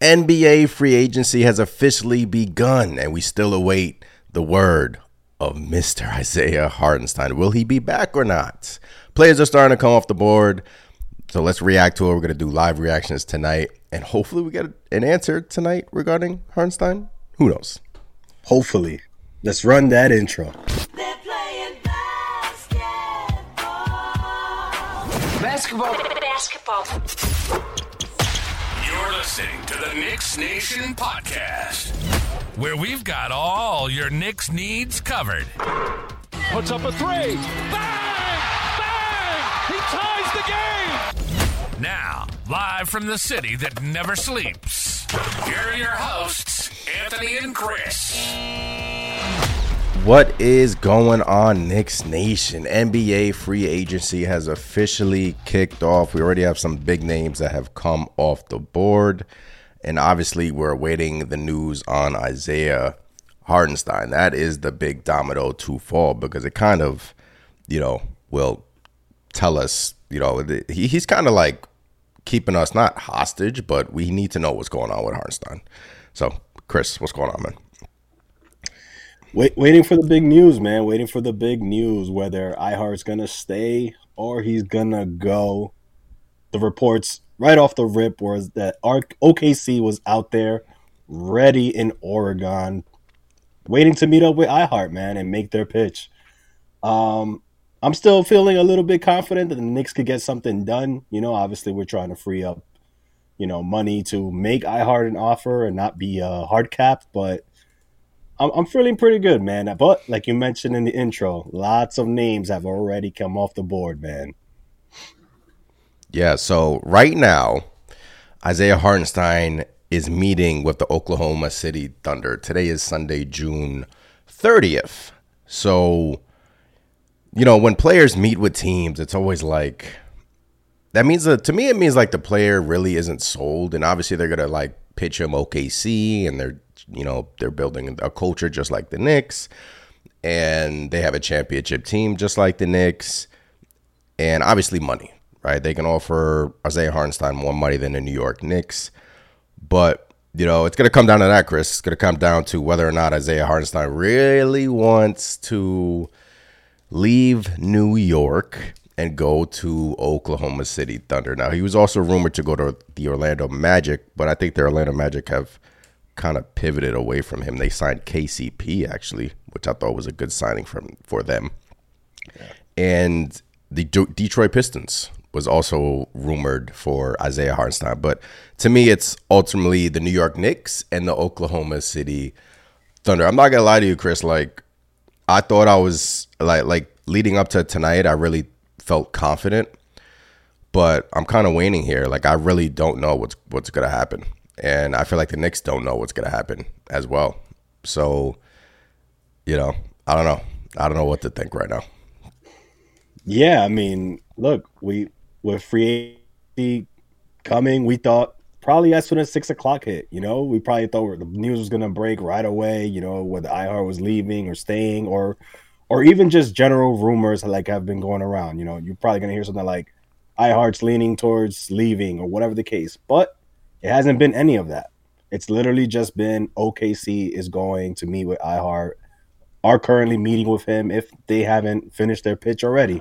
NBA free agency has officially begun, and we still await the word of Mr. Isaiah Hartenstein. Will he be back or not? Players are starting to come off the board, so let's react to it. We're going to do live reactions tonight, and hopefully we get an answer tonight regarding Hartenstein. Who knows? Hopefully. Let's run that intro. They're playing basketball. Basketball. You're listening to the Knicks Nation podcast, where we've got all your Knicks needs covered. Puts up a three. Bang! Bang! He ties the game! Now, live from the city that never sleeps, here are your hosts, Anthony and Chris. What is going on, Knicks Nation? NBA free agency has officially kicked off. We already have some big names that have come off the board. And obviously, we're awaiting the news on Isaiah Hartenstein. That is the big domino to fall because it kind of, will tell us, he's kind of like keeping us not hostage, but we need to know what's going on with Hartenstein. So, Chris, what's going on, man? Waiting for the big news, man. Waiting for the big news, whether iHeart's going to stay or he's going to go. The reports right off the rip was that OKC was out there ready in Oregon, waiting to meet up with iHeart, man, and make their pitch. I'm still feeling a little bit confident that the Knicks could get something done. Obviously we're trying to free up, money to make iHeart an offer and not be hard capped, but I'm feeling pretty good, man. But like you mentioned in the intro, lots of names have already come off the board, man. Yeah, so right now, Isaiah Hartenstein is meeting with the Oklahoma City Thunder. Today is Sunday, June 30th. So, when players meet with teams, it's always like, that means, to me, it means like the player really isn't sold. And obviously they're going to like pitch him OKC and they're building a culture just like the Knicks, and they have a championship team just like the Knicks, and obviously money, right? They can offer Isaiah Hartenstein more money than the New York Knicks, but it's going to come down to that, Chris. It's going to come down to whether or not Isaiah Hartenstein really wants to leave New York and go to Oklahoma City Thunder. Now, he was also rumored to go to the Orlando Magic, but I think the Orlando Magic have kind of pivoted away from him. They signed KCP, actually, which I thought was a good signing for them. Yeah. And the Detroit Pistons was also rumored for Isaiah Hartenstein. But to me, it's ultimately the New York Knicks and the Oklahoma City Thunder. I'm not going to lie to you, Chris. Like, I thought I was, like leading up to tonight, I really felt confident. But I'm kind of waning here. Like, I really don't know what's going to happen. And I feel like the Knicks don't know what's going to happen as well. So, I don't know. I don't know what to think right now. Yeah, I mean, look, with free agency coming, we thought probably as soon as 6 o'clock hit, we probably thought the news was going to break right away, whether iHeart was leaving or staying or even just general rumors like have been going around. You're probably going to hear something like iHeart's leaning towards leaving or whatever the case. But it hasn't been any of that. It's literally just been OKC is going to meet with iHeart, are currently meeting with him if they haven't finished their pitch already.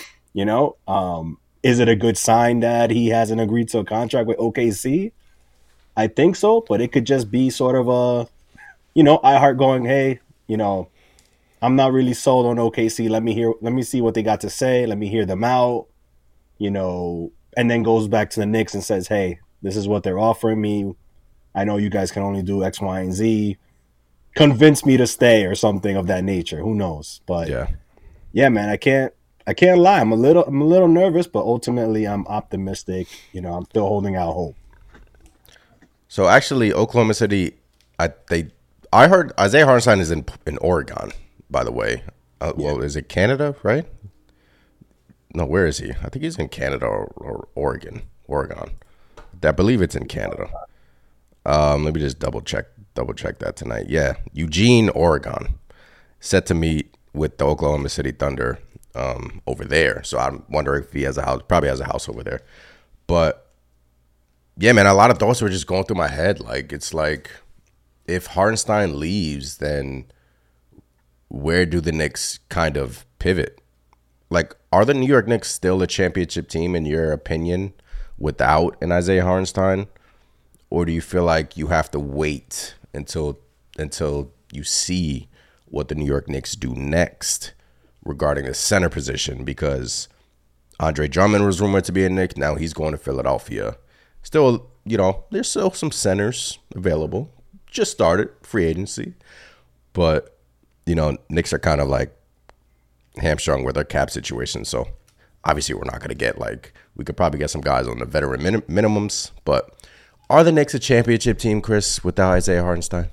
Is it a good sign that he hasn't agreed to a contract with OKC? I think so, but it could just be sort of a, iHeart going, hey, I'm not really sold on OKC. Let me see what they got to say. Let me hear them out, and then goes back to the Knicks and says, hey, this is what they're offering me. I know you guys can only do X, Y, and Z. Convince me to stay or something of that nature. Who knows? But yeah, man, I can't lie. I'm a little nervous, but ultimately I'm optimistic. I'm still holding out hope. So actually, Oklahoma City, I heard Isaiah Hartenstein is in Oregon, by the way. Well, is it Canada, right? No, where is he? I think he's in Canada or Oregon. I believe it's in Canada. Let me just double check that tonight. Yeah, Eugene, Oregon, set to meet with the Oklahoma City Thunder over there. So I'm wondering if he has a house. Probably has a house over there. But Yeah, man, a lot of thoughts were just going through my head. Like, it's like, if Hartenstein leaves, then where do the Knicks kind of pivot? Like, are the New York Knicks still a championship team in your opinion without an Isaiah Hartenstein? Or do you feel like you have to wait until you see what the New York Knicks do next regarding the center position? Because Andre Drummond was rumored to be a Knick. Now he's going to Philadelphia. Still, there's still some centers available. Just started free agency. But, Knicks are kind of like hamstrung with their cap situation. So obviously we're not going to get we could probably get some guys on the veteran minimums. But are the Knicks a championship team, Chris, without Isaiah Hartenstein?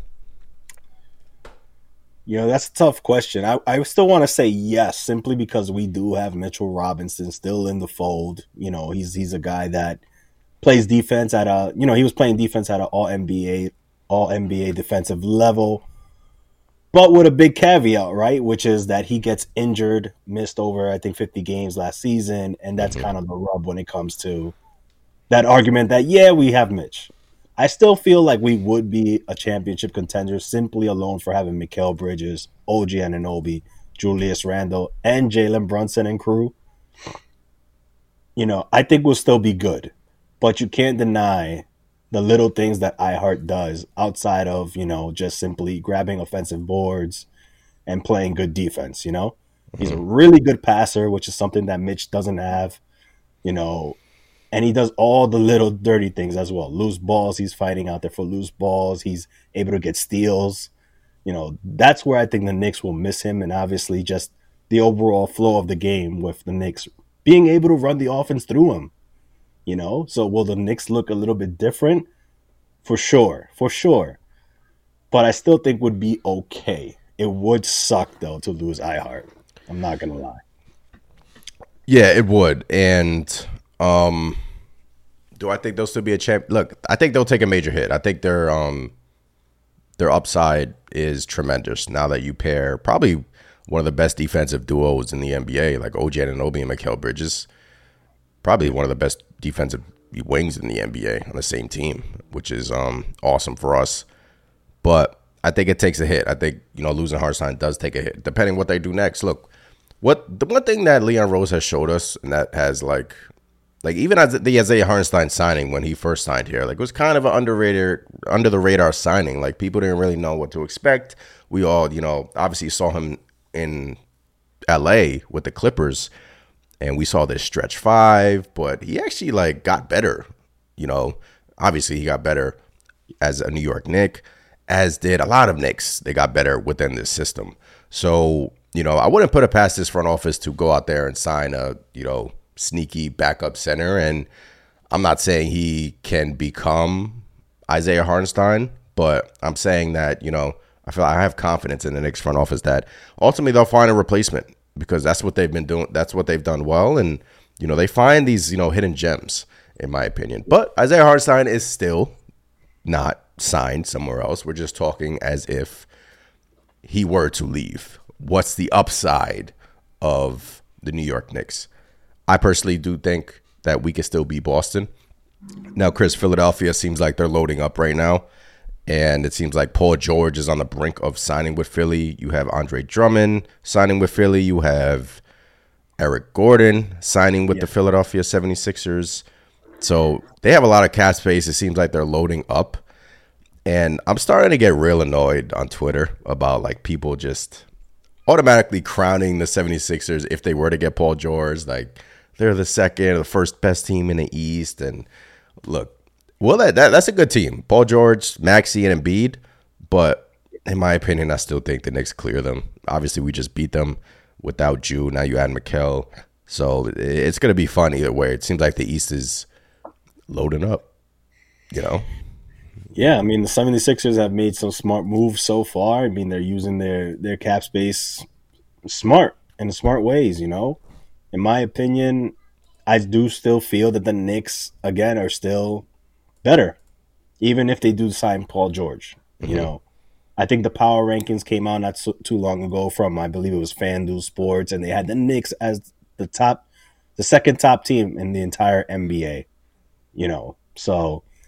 That's a tough question. I still want to say yes, simply because we do have Mitchell Robinson still in the fold. He's a guy that plays defense at he was playing defense at an all NBA defensive level, but with a big caveat, right? Which is that he gets injured, missed over, I think, 50 games last season. And that's kind of the rub when it comes to that argument that, we have Mitch. I still feel like we would be a championship contender simply alone for having Mikal Bridges, OG Anunoby, Julius Randle, and Jalen Brunson and crew. I think we'll still be good. But you can't deny the little things that iHeart does outside of, just simply grabbing offensive boards and playing good defense, He's a really good passer, which is something that Mitch doesn't have, and he does all the little dirty things as well. Loose balls, he's fighting out there for loose balls. He's able to get steals. That's where I think the Knicks will miss him, and obviously just the overall flow of the game with the Knicks being able to run the offense through him. So will the Knicks look a little bit different? For sure. But I still think would be okay. It would suck, though, to lose iHeart. I'm not going to lie. Yeah, it would. And do I think they'll still be a champ? Look, I think they'll take a major hit. I think their upside is tremendous now that you pair probably one of the best defensive duos in the NBA, like OG Anunoby and Mikal Bridges. Probably one of the best defensive wings in the NBA on the same team, which is awesome for us. But I think it takes a hit. I think, losing Hartenstein does take a hit, depending what they do next. Look, the one thing that Leon Rose has showed us, and that has even as the Isaiah Hartenstein signing when he first signed here, it was kind of an underrated, under the radar signing. People didn't really know what to expect. We all, obviously saw him in LA with the Clippers. And we saw this stretch 5, but he actually got better. Obviously he got better as a New York Knick, as did a lot of Knicks. They got better within this system. So, I wouldn't put it past this front office to go out there and sign a, sneaky backup center. And I'm not saying he can become Isaiah Hartenstein, but I'm saying that, I feel I have confidence in the Knicks front office that ultimately they'll find a replacement. Because that's what they've been doing. That's what they've done well. And, they find these, hidden gems, in my opinion. But Isaiah Hartenstein is still not signed somewhere else. We're just talking as if he were to leave. What's the upside of the New York Knicks? I personally do think that we could still beat Boston. Now, Chris, Philadelphia seems like they're loading up right now. And it seems like Paul George is on the brink of signing with Philly. You have Andre Drummond signing with Philly. You have Eric Gordon signing with the Philadelphia 76ers. So they have a lot of cap space. It seems like they're loading up. And I'm starting to get real annoyed on Twitter about people just automatically crowning the 76ers if they were to get Paul George. They're the second or the first best team in the East. And look. Well, that's a good team. Paul George, Maxey, and Embiid. But in my opinion, I still think the Knicks clear them. Obviously, we just beat them without Jew. Now you add Mikal. So it's going to be fun either way. It seems like the East is loading up, Yeah, the 76ers have made some smart moves so far. They're using their cap space in smart ways, In my opinion, I do still feel that the Knicks, again, are still better, even if they do sign Paul George. I think the power rankings came out not too long ago from, I believe it was FanDuel Sports, and they had the Knicks as the second top team in the entire NBA. So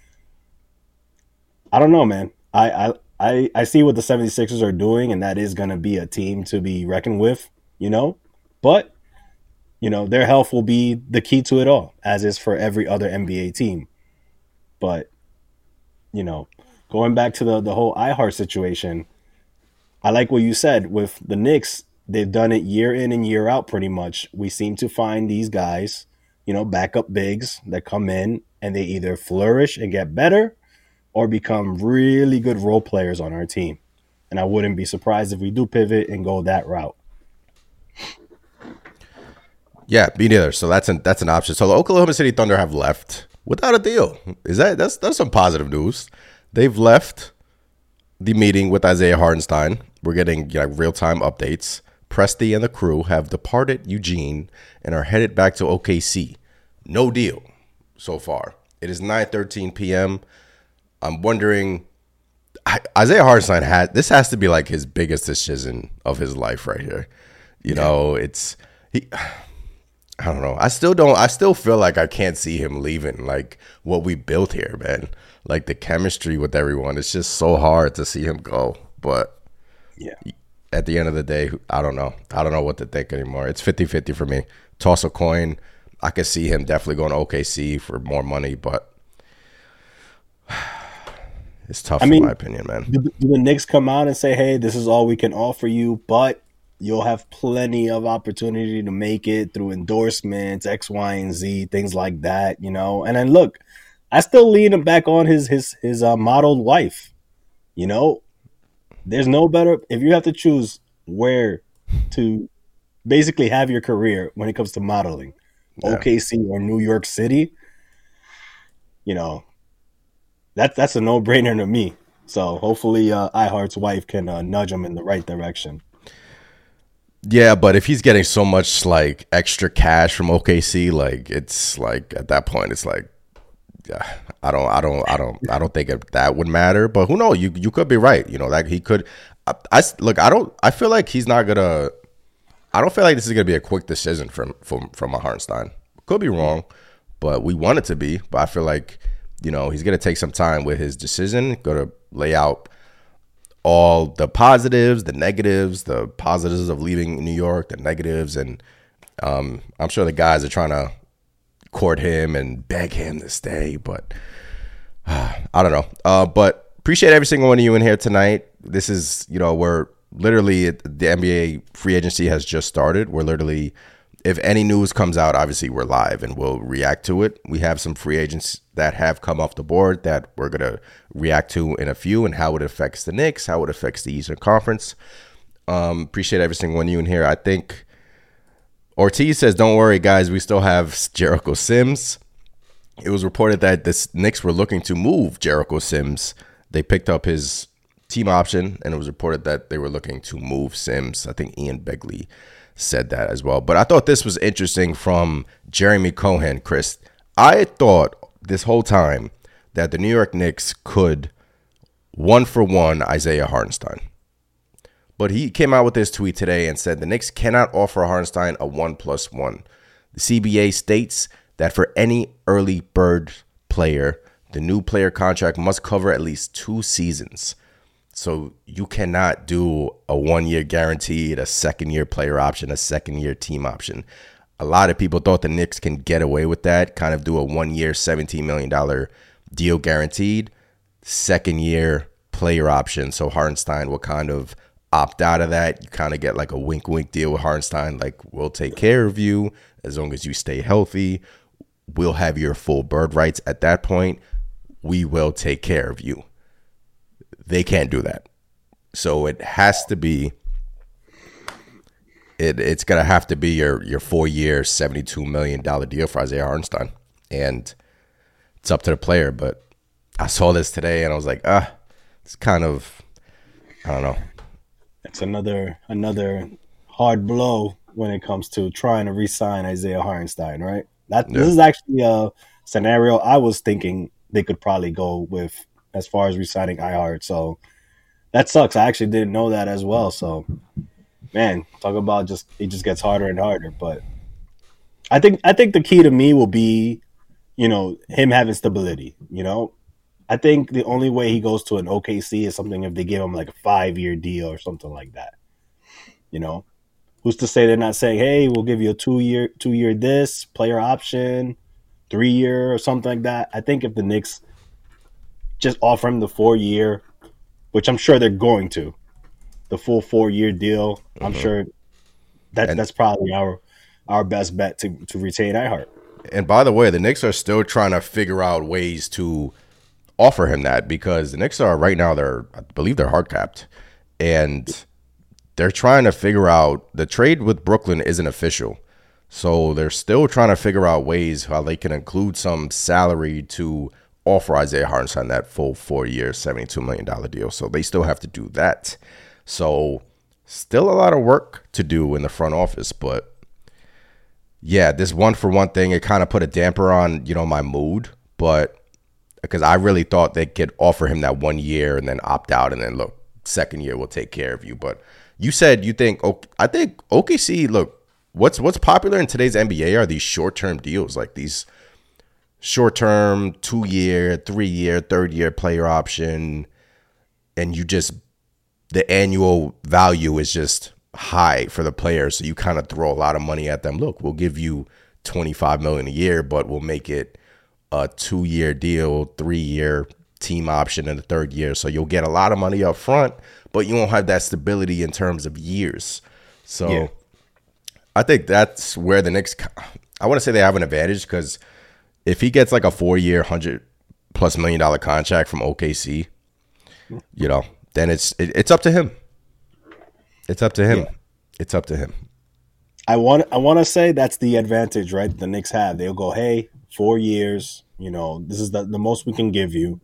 I don't know, man. I see what the 76ers are doing, and that is going to be a team to be reckoned with, But, their health will be the key to it all, as is for every other NBA team. But, going back to the whole iHeart situation, I like what you said with the Knicks. They've done it year in and year out pretty much. We seem to find these guys, backup bigs that come in and they either flourish and get better or become really good role players on our team. And I wouldn't be surprised if we do pivot and go that route. Yeah, me neither. So that's an option. So the Oklahoma City Thunder have left without a deal. That's some positive news. They've left the meeting with Isaiah Hartenstein. We're getting real-time updates. Presti and the crew have departed Eugene and are headed back to OKC. No deal so far. It is 9:13 p.m. I'm wondering, Isaiah Hartenstein this has to be like his biggest decision of his life right here. I don't know. I still feel like I can't see him leaving like what we built here, man. Like the chemistry with everyone. It's just so hard to see him go. But yeah, at the end of the day, I don't know. I don't know what to think anymore. It's 50-50 for me. Toss a coin. I could see him definitely going to OKC for more money, but it's tough in my opinion, man. Do the Knicks come out and say, hey, this is all we can offer you, but you'll have plenty of opportunity to make it through endorsements, X, Y, and Z, things like that, And then look, I still lean him back on his modeled wife. There's no better if you have to choose where to basically have your career when it comes to modeling, OKC or New York City. That's a no-brainer to me. So hopefully iHeart's wife can nudge him in the right direction. Yeah, but if he's getting so much like extra cash from OKC, like it's like at that point, it's like, yeah, I don't think that would matter. But who knows? You could be right. Like he could. I feel like he's not gonna. I don't feel like this is gonna be a quick decision from a Hartenstein. Could be wrong, but we want it to be. But I feel like he's gonna take some time with his decision. Gonna lay out all the positives, the negatives, the positives of leaving New York, the negatives, and I'm sure the guys are trying to court him and beg him to stay, but I don't know. But appreciate every single one of you in here tonight. This is, we're literally, the NBA free agency has just started. We're literally, if any news comes out, obviously we're live and we'll react to it. We have some free agents that have come off the board that we're going to react to in a few and how it affects the Knicks, how it affects the Eastern Conference. Appreciate every single one of you in here. I think Ortiz says, don't worry, guys, we still have Jericho Sims. It was reported that the Knicks were looking to move Jericho Sims. They picked up his team option, and it was reported that they were looking to move Sims. I think Ian Begley said that as well. But I thought this was interesting from Jeremy Cohen, Chris. I thought this whole time that the New York Knicks could 1-for-1 Isaiah Hartenstein. But he came out with this tweet today and said the Knicks cannot offer Hartenstein a 1+1. The CBA states that for any early bird player, the new player contract must cover at least 2 seasons. So you cannot do a 1-year guaranteed, a second-year player option, a second-year team option. A lot of people thought the Knicks can get away with that, kind of do a 1-year, $17 million deal guaranteed, second-year player option. So Hartenstein will kind of opt out of that. You kind of get like a wink-wink deal with Hartenstein, like we'll take care of you as long as you stay healthy. We'll have your full bird rights at that point. We will take care of you. They can't do that. So it has to be, it's going to have to be your 4-year, $72 million deal for Isaiah Hartenstein. And it's up to the player. But I saw this today and I was like, it's kind of, I don't know. It's another hard blow when it comes to trying to re-sign Isaiah Hartenstein, right? This is actually a scenario I was thinking they could probably go with as far as re-signing iHeart. So that sucks. I actually didn't know that as well. So, man, talk about it just gets harder and harder. But I think the key to me will be, him having stability. I think the only way he goes to an OKC is something if they give him like a 5-year deal or something like that. You know, who's to say they're not saying, "Hey, we'll give you a 2-year this player option, 3-year or something like that." I think if the Knicks just offer him the 4-year, which I'm sure they're going to, the full 4-year deal, I'm sure that's probably our best bet to retain Ihart. And by the way, the Knicks are still trying to figure out ways to offer him that because the Knicks are right now, I believe they're hard capped. And they're trying to figure out the trade with Brooklyn isn't official. So they're still trying to figure out ways how they can include some salary to offer Isaiah Hartenstein that full 4-year, $72 million deal. So they still have to do that. So still a lot of work to do in the front office, but yeah, this 1-for-1 thing, it kind of put a damper on, my mood, but because I really thought they could offer him that 1 year and then opt out and then look, second year we'll take care of you. But you said you think, I think OKC, look, what's popular in today's NBA are these short-term deals, like these short-term 2-year, 3-year, 3rd-year player option, and the annual value is just high for the players, so you kind of throw a lot of money at them. Look, we'll give you $25 million a year, but we'll make it a 2-year deal, 3-year team option in the 3rd year, so you'll get a lot of money up front, but you won't have that stability in terms of years. So yeah. I think that's where the Knicks, I want to say they have an advantage, because if he gets like a 4-year, $100+ million contract from OKC, then it's up to him. It's up to him. Yeah. It's up to him. I want to say that's the advantage, right? The Knicks have. They'll go, hey, 4 years. This is the most we can give you.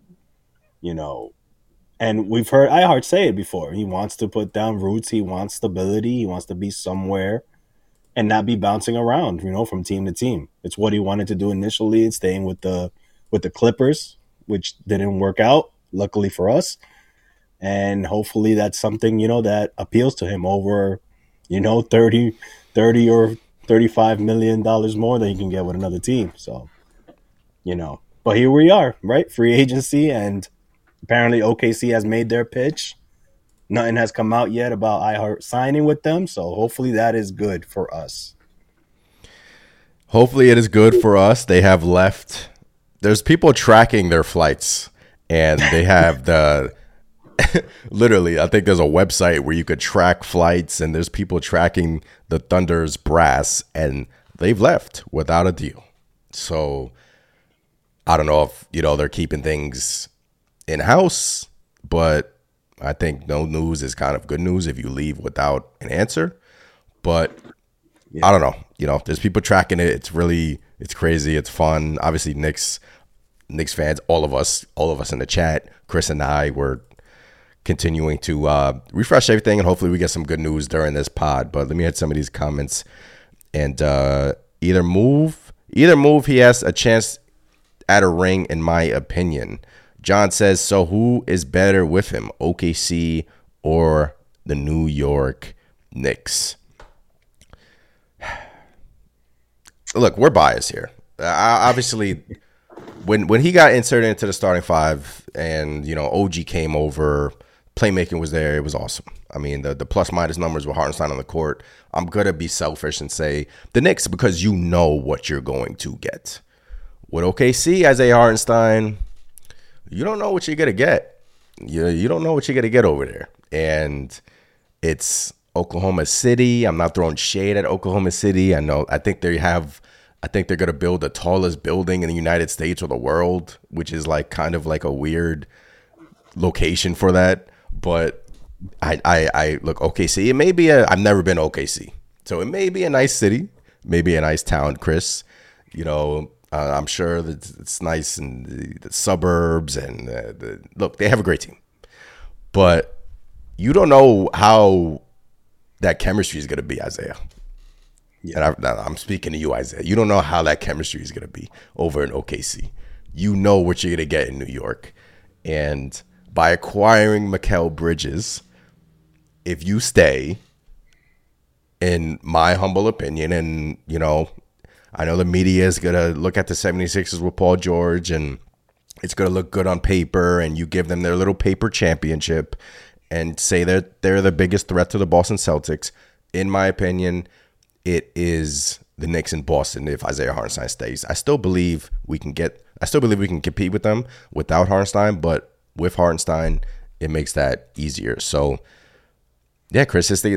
And we've heard Ihart say it before. He wants to put down roots. He wants stability. He wants to be somewhere and not be bouncing around, from team to team. It's what he wanted to do initially, staying with the Clippers, which didn't work out, luckily for us. And hopefully that's something, that appeals to him over, 30 or $35 million more than he can get with another team. So, but here we are, right? Free agency, and apparently OKC has made their pitch. Nothing has come out yet about Ihart signing with them. So hopefully that is good for us. Hopefully it is good for us. They have left. There's people tracking their flights, and they have literally, I think there's a website where you could track flights, and there's people tracking the Thunder's brass, and they've left without a deal. So I don't know if, they're keeping things in-house, but I think no news is kind of good news if you leave without an answer. But yeah. I don't know. There's people tracking it. It's crazy. It's fun. Obviously, Knicks fans, all of us in the chat, Chris and I, were continuing to refresh everything, and hopefully we get some good news during this pod. But let me hit some of these comments. And either move, he has a chance at a ring, in my opinion. John says, so who is better with him, OKC or the New York Knicks? Look, we're biased here. Obviously, when he got inserted into the starting five and, OG came over, playmaking was there, it was awesome. I mean, the plus-minus numbers with Hartenstein on the court, I'm going to be selfish and say the Knicks, because you know what you're going to get. With OKC, Isaiah Hartenstein, you don't know what you're going to get. You don't know what you're going to get over there. And it's Oklahoma City. I'm not throwing shade at Oklahoma City. I think they're going to build the tallest building in the United States or the world, which is kind of a weird location for that. But I look, OKC, it may be I've never been to OKC. So it may be a nice city, maybe a nice town, Chris. I'm sure that it's nice in the suburbs, and look, they have a great team. But you don't know how that chemistry is going to be, Isaiah. Yeah. And I'm speaking to you, Isaiah. You don't know how that chemistry is going to be over in OKC. You know what you're going to get in New York. And by acquiring Mikal Bridges, if you stay, in my humble opinion, and, I know the media is going to look at the 76ers with Paul George and, it's going to look good on paper, and you give them their little paper championship and say that they're the biggest threat to the Boston Celtics. In my opinion, it is the Knicks in Boston if Isaiah Hartenstein stays. I still believe we can compete with them without Hartenstein, but with Hartenstein, it makes that easier. So, yeah, Chris, it's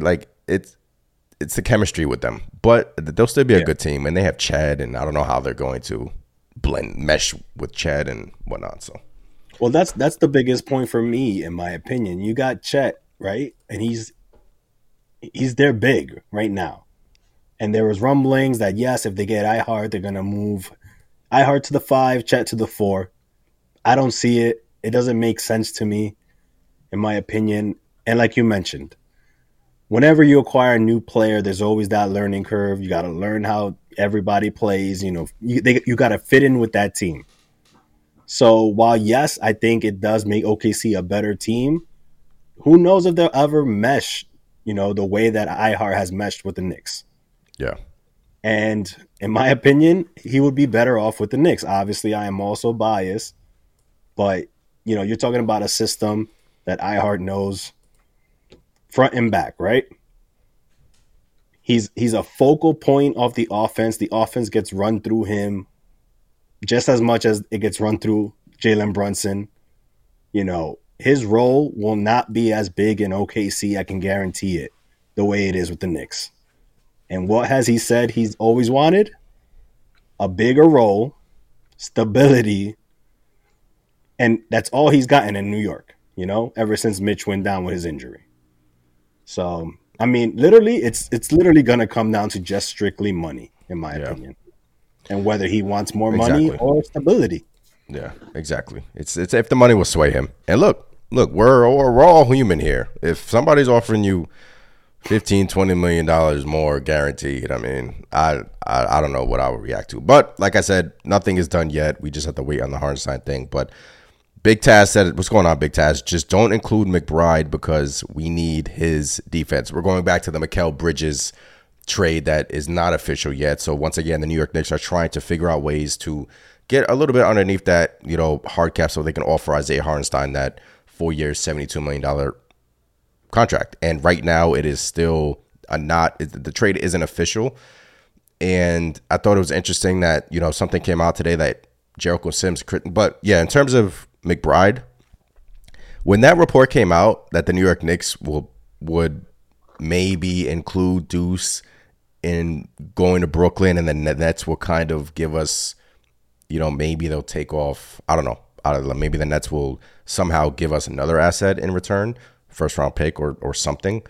the chemistry with them, but they'll still be a good team, and they have Chad, and I don't know how they're going to mesh with Chad and whatnot. So, well, that's the biggest point for me, in my opinion. You got Chet, right, and he's their big right now, and there was rumblings that yes, if they get iHeart, they're gonna move iHeart to the 5, Chet to the 4. I don't see it. It doesn't make sense to me, in my opinion. And like you mentioned, whenever you acquire a new player, there's always that learning curve. You got to learn how everybody plays. You know, you got to fit in with that team. So while, yes, I think it does make OKC a better team, who knows if they'll ever mesh, you know, the way that iHeart has meshed with the Knicks. Yeah. And in my opinion, he would be better off with the Knicks. Obviously, I am also biased. But, you know, you're talking about a system that iHeart knows front and back, right? He's a focal point of the offense. The offense gets run through him just as much as it gets run through Jalen Brunson. You know, his role will not be as big in OKC, I can guarantee it, the way it is with the Knicks. And what has he said he's always wanted? A bigger role, stability, and that's all he's gotten in New York, you know, ever since Mitch went down with his injury. So, I mean, literally, it's literally going to come down to just strictly money, in my opinion, and whether he wants more money or stability. Yeah, exactly. It's if the money will sway him. And look, we're all human here. If somebody's offering you $15-20 million more guaranteed, I mean, I don't know what I would react to. But like I said, nothing is done yet. We just have to wait on the Hartenstein thing. But Big Taz said, what's going on, Big Taz? Just don't include McBride because we need his defense. We're going back to the Mikal Bridges trade that is not official yet. So once again, the New York Knicks are trying to figure out ways to get a little bit underneath that, you know, hard cap so they can offer Isaiah Hartenstein that 4 years, $72 million contract. And right now it is still the trade isn't official. And I thought it was interesting that, you know, something came out today that Jericho Sims, but yeah, in terms of McBride, when that report came out that the New York Knicks would maybe include Deuce in going to Brooklyn, and then the Nets will kind of give us, you know, maybe they'll take off, I don't know, maybe the Nets will somehow give us another asset in return, first round pick or something.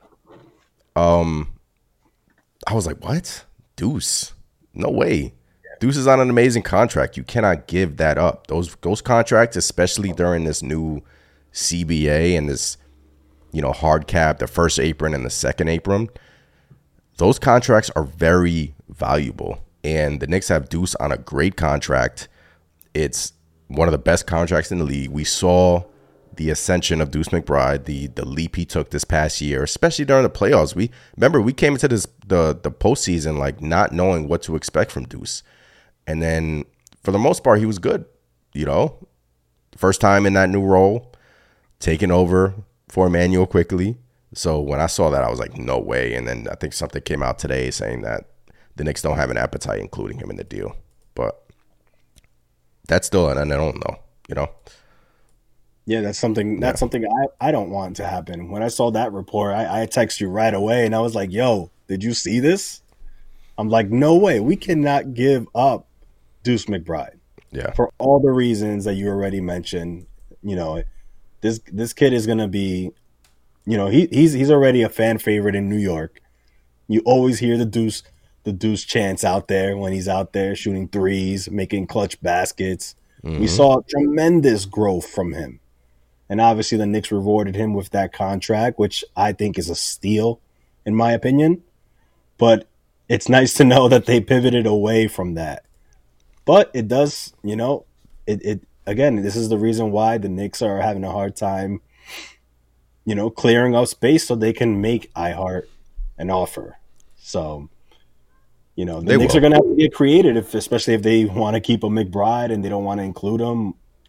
I was like, what? Deuce? No way. Deuce is on an amazing contract. You cannot give that up. Those contracts, especially during this new CBA and this, you know, hard cap, the first apron and the second apron, those contracts are very valuable. And the Knicks have Deuce on a great contract. It's one of the best contracts in the league. We saw the ascension of Deuce McBride, the leap he took this past year, especially during the playoffs. We came into the postseason like not knowing what to expect from Deuce. And then for the most part, he was good, you know, first time in that new role, taking over for Emmanuel Quickley. So when I saw that, I was like, no way. And then I think something came out today saying that the Knicks don't have an appetite including him in the deal. But that's still an unknown, though, you know. Yeah, that's something I don't want to happen. When I saw that report, I text you right away, and I was like, yo, did you see this? I'm like, no way. We cannot give up Deuce McBride. Yeah. For all the reasons that you already mentioned. You know, this kid is going to be, you know, he's already a fan favorite in New York. You always hear the Deuce chants out there when he's out there shooting threes, making clutch baskets. Mm-hmm. We saw tremendous growth from him. And obviously the Knicks rewarded him with that contract, which I think is a steal, in my opinion. But it's nice to know that they pivoted away from that. But it does, you know, it again, this is the reason why the Knicks are having a hard time, you know, clearing up space so they can make iHeart an offer. So, you know, the Knicks are going to have to get creative, especially if they want to keep a McBride and they don't want to include him.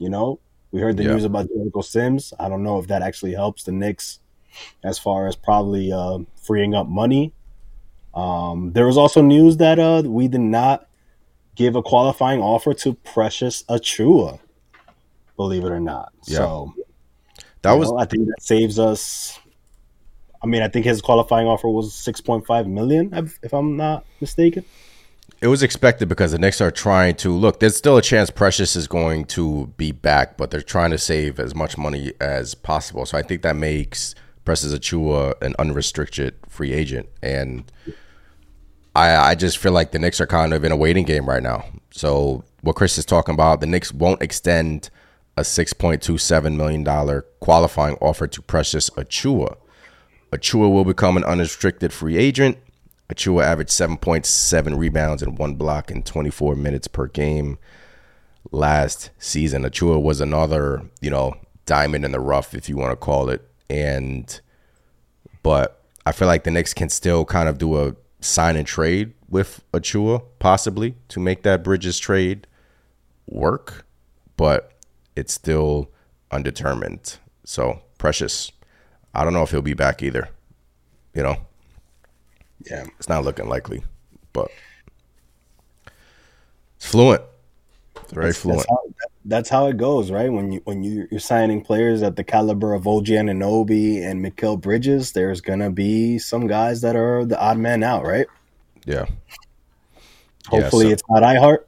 You know, we heard the Yeah. news about Jericho Sims. I don't know if that actually helps the Knicks as far as probably freeing up money. There was also news that we did not give a qualifying offer to Precious Achua, believe it or not. Yeah. So That was I think that saves us. I mean, I think his qualifying offer was $6.5 million, if I'm not mistaken. It was expected because the Knicks are trying to look. There's still a chance Precious is going to be back, but they're trying to save as much money as possible. So I think that makes Precious Achua an unrestricted free agent, and I just feel like the Knicks are kind of in a waiting game right now. So what Chris is talking about, the Knicks won't extend a $6.27 million qualifying offer to Precious Achua. Achua will become an unrestricted free agent. Achua averaged 7.7 rebounds and 1 block in 24 minutes per game last season. Achua was another, diamond in the rough, if you want to call it. But I feel like the Knicks can still kind of do a sign and trade with Achua, possibly, to make that Bridges trade work. But it's still undetermined. So, Precious, I don't know if he'll be back either. Yeah, It's not looking likely, but it's fluent. It's very fluent. That's how it goes, right? When you're signing players at the caliber of OG Anunoby and Mikal Bridges, there's gonna be some guys that are the odd man out, right? Yeah. Hopefully, it's not iHeart.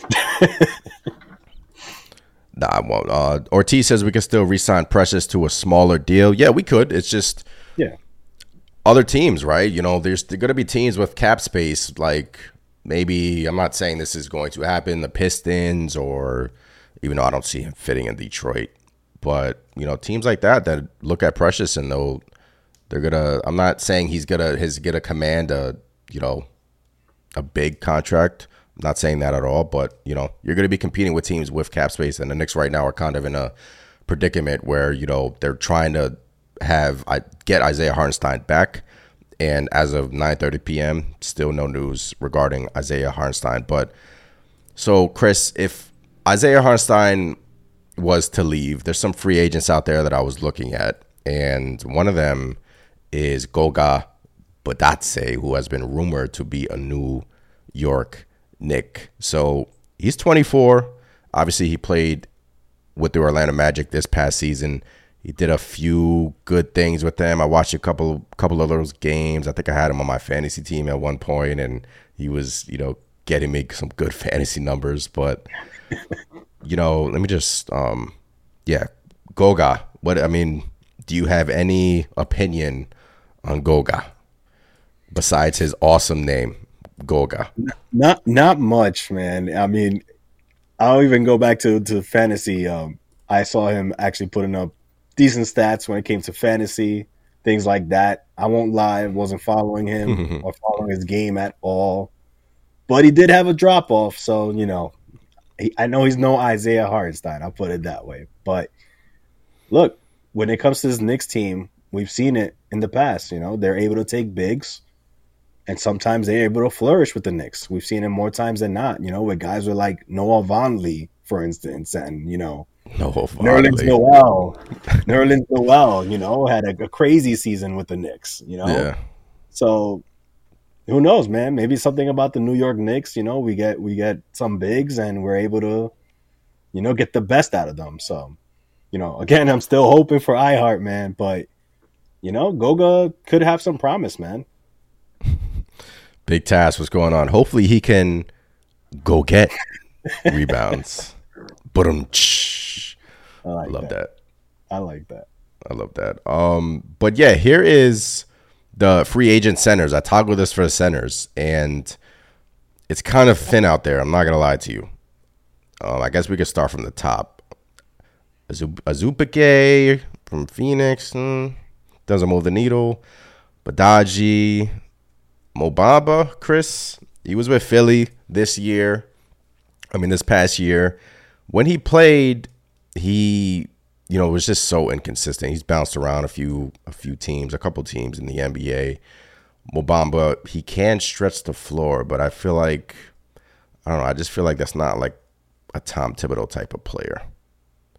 Nah, I won't. Ortiz says we can still re-sign Precious to a smaller deal. Yeah, we could. It's just other teams, right? There's going to be teams with cap space, like maybe, I'm not saying this is going to happen, the Pistons, or even though I don't see him fitting in Detroit. But, teams like that look at Precious and they're going to, I'm not saying he's going to command a big contract. I'm not saying that at all, but, you're going to be competing with teams with cap space, and the Knicks right now are kind of in a predicament where, they're trying to get Isaiah Hartenstein back, and as of 9:30 p.m., still no news regarding Isaiah Hartenstein. But so, Chris, if Isaiah Hartenstein was to leave, there's some free agents out there that I was looking at, and one of them is Goga Bitadze, who has been rumored to be a New York Knick. So he's 24. Obviously, he played with the Orlando Magic this past season. He did a few good things with them. I watched a couple of those games. I think I had him on my fantasy team at one point, and he was, getting me some good fantasy numbers. But, let me just, Goga. Do you have any opinion on Goga besides his awesome name, Goga? Not much, man. I'll even go back to fantasy. I saw him actually putting up decent stats when it came to fantasy, things like that. I won't lie, I wasn't following him or following his game at all. But he did have a drop-off, so, I know he's no Isaiah Hartenstein, I'll put it that way. But, look, when it comes to this Knicks team, we've seen it in the past, they're able to take bigs, and sometimes they're able to flourish with the Knicks. We've seen it more times than not, with guys like Noah Vonleh, for instance, and, Nerlens Noel, had a crazy season with the Knicks, Yeah. So who knows, man? Maybe something about the New York Knicks, we get some bigs and we're able to, get the best out of them. So, again, I'm still hoping for iHeart, man, but Goga could have some promise, man. Big task. What's going on? Hopefully he can go get rebounds. But I love that. I like that. I love that. But yeah, here is the free agent centers. I toggled this for the centers, and it's kind of thin out there. I'm not gonna lie to you. I guess we could start from the top. Azupike from Phoenix doesn't move the needle. Badaji, Mobamba, Chris. He was with Philly this past year. When he played, he, was just so inconsistent. He's bounced around a few teams, a couple teams in the NBA. Mobamba, he can stretch the floor, but I feel like, I don't know, I just feel like that's not like a Tom Thibodeau type of player.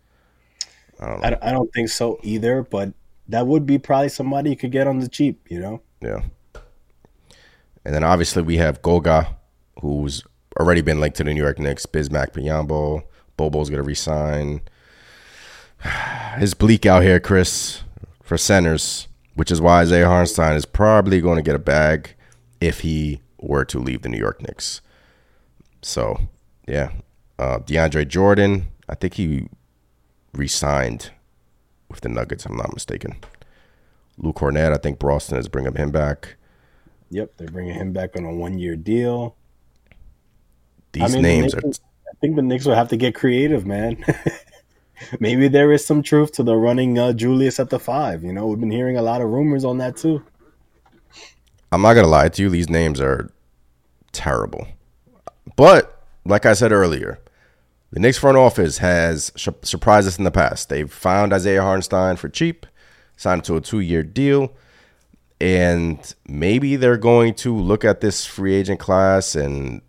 I don't know. I don't think so either, but that would be probably somebody you could get on the cheap, you know? Yeah. And then obviously we have Goga, who's already been linked to the New York Knicks. Bismack Biyombo. Bobo's going to resign. It's bleak out here, Chris, for centers, which is why Isaiah Hartenstein is probably going to get a bag if he were to leave the New York Knicks. So, yeah. DeAndre Jordan, I think he re-signed with the Nuggets, if I'm not mistaken. Lou Cornett, I think Boston is bringing him back. Yep, they're bringing him back on a 1-year deal. These names are... I think the Knicks will have to get creative, man. Maybe there is some truth to the running Julius at the 5. You know, we've been hearing a lot of rumors on that too. I'm not going to lie to you. These names are terrible. But, like I said earlier, the Knicks front office has surprised us in the past. They've found Isaiah Hartenstein for cheap, signed him to a 2-year deal, and maybe they're going to look at this free agent class and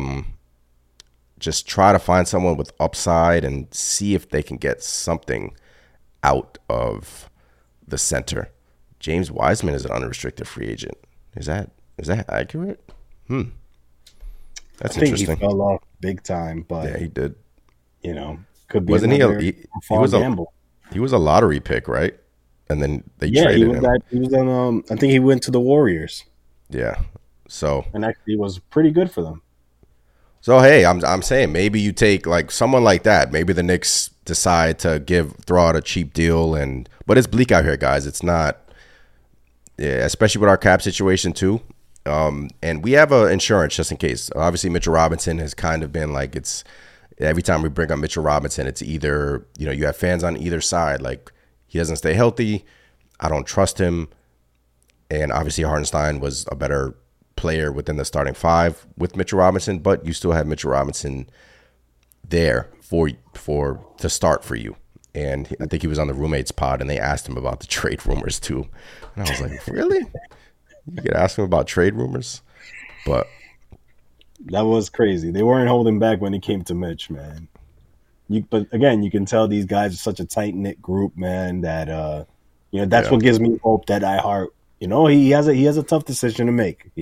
just try to find someone with upside and see if they can get something out of the center. James Wiseman is an unrestricted free agent. Is that accurate? That's I think interesting. he fell off big time, but Yeah, he did. you know, could be Wasn't another he farm gamble. He was a lottery pick, right? And then they Yeah, traded he was him. he was on. I think he went to the Warriors, Yeah. So and actually was pretty good for them. hey, I'm saying maybe you take like someone like that. Maybe the Knicks decide to throw out a cheap deal, but it's bleak out here, guys. It's not, yeah, especially with our cap situation too. And we have insurance just in case. Obviously, Mitchell Robinson has kind of been like it's every time we bring up Mitchell Robinson, it's either you have fans on either side. Like he doesn't stay healthy, I don't trust him, and obviously Hartenstein was a better player within the starting 5 with Mitchell Robinson, but you still have Mitchell Robinson there to start for you. And I think he was on the roommates pod, and they asked him about the trade rumors too. And I was like, really? You could ask him about trade rumors? But That was crazy. They weren't holding back when it came to Mitch, man. But again, you can tell these guys are such a tight knit group, man. That that's what gives me hope that iHeart. He has a tough decision to make.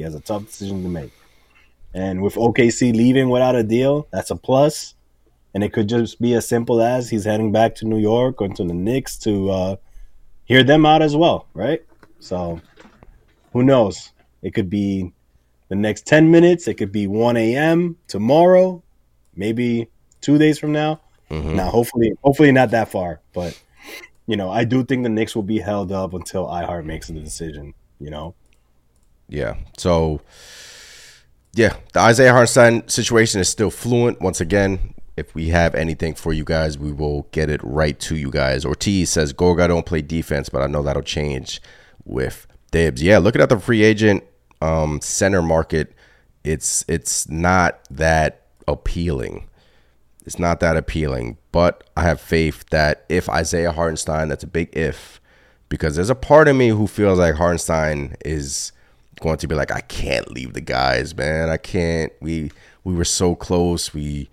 And with OKC leaving without a deal, that's a plus. And it could just be as simple as he's heading back to New York or to the Knicks to hear them out as well, right? So who knows? It could be the next 10 minutes. It could be 1 a.m. tomorrow, maybe 2 days from now. Mm-hmm. Now, hopefully not that far. But, I do think the Knicks will be held up until iHeart makes the decision, Yeah. So, yeah, the Isaiah Hartenstein situation is still fluent. Once again, if we have anything for you guys, we will get it right to you guys. Ortiz says, Goga don't play defense, but I know that'll change with Dibs. Yeah, looking at the free agent center market, it's not that appealing. It's not that appealing, but I have faith that if Isaiah Hartenstein, that's a big if, because there's a part of me who feels like Hartenstein is going to be like, I can't leave the guys, man. I can't. We were so close.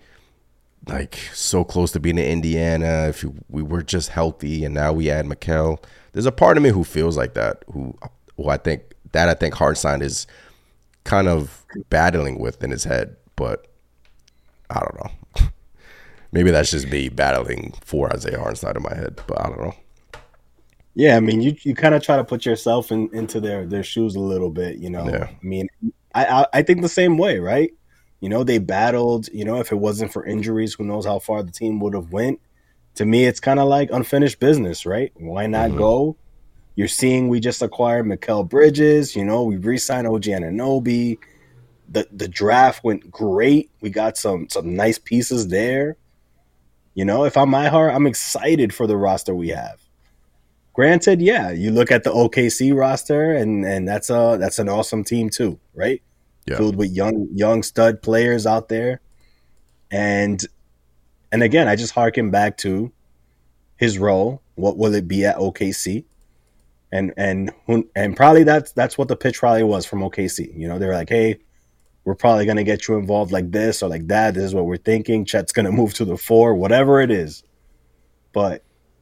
So close to being in Indiana. If we were just healthy, and now we add Mikal. There's a part of me who feels like that. Who I think Hartenstein is kind of battling with in his head, but I don't know. Maybe that's just me battling for Isaiah Hartenstein in my head, but I don't know. Yeah, I mean, you kind of try to put yourself into their shoes a little bit, Yeah. I mean, I think the same way, right? They battled, if it wasn't for injuries, who knows how far the team would have went. To me, it's kind of like unfinished business, right? Why not go? You're seeing we just acquired Mikal Bridges, we re-signed OG Anunoby. The draft went great. We got some nice pieces there. If I'm iHeart, I'm excited for the roster we have. Granted, yeah, you look at the OKC roster, and that's an awesome team too, right? Yeah. Filled with young stud players out there, and again, I just harken back to his role. What will it be at OKC? And probably that's what the pitch probably was from OKC. They were like, hey, we're probably going to get you involved like this or like that. This is what we're thinking. Chet's going to move to the 4, whatever it is. But,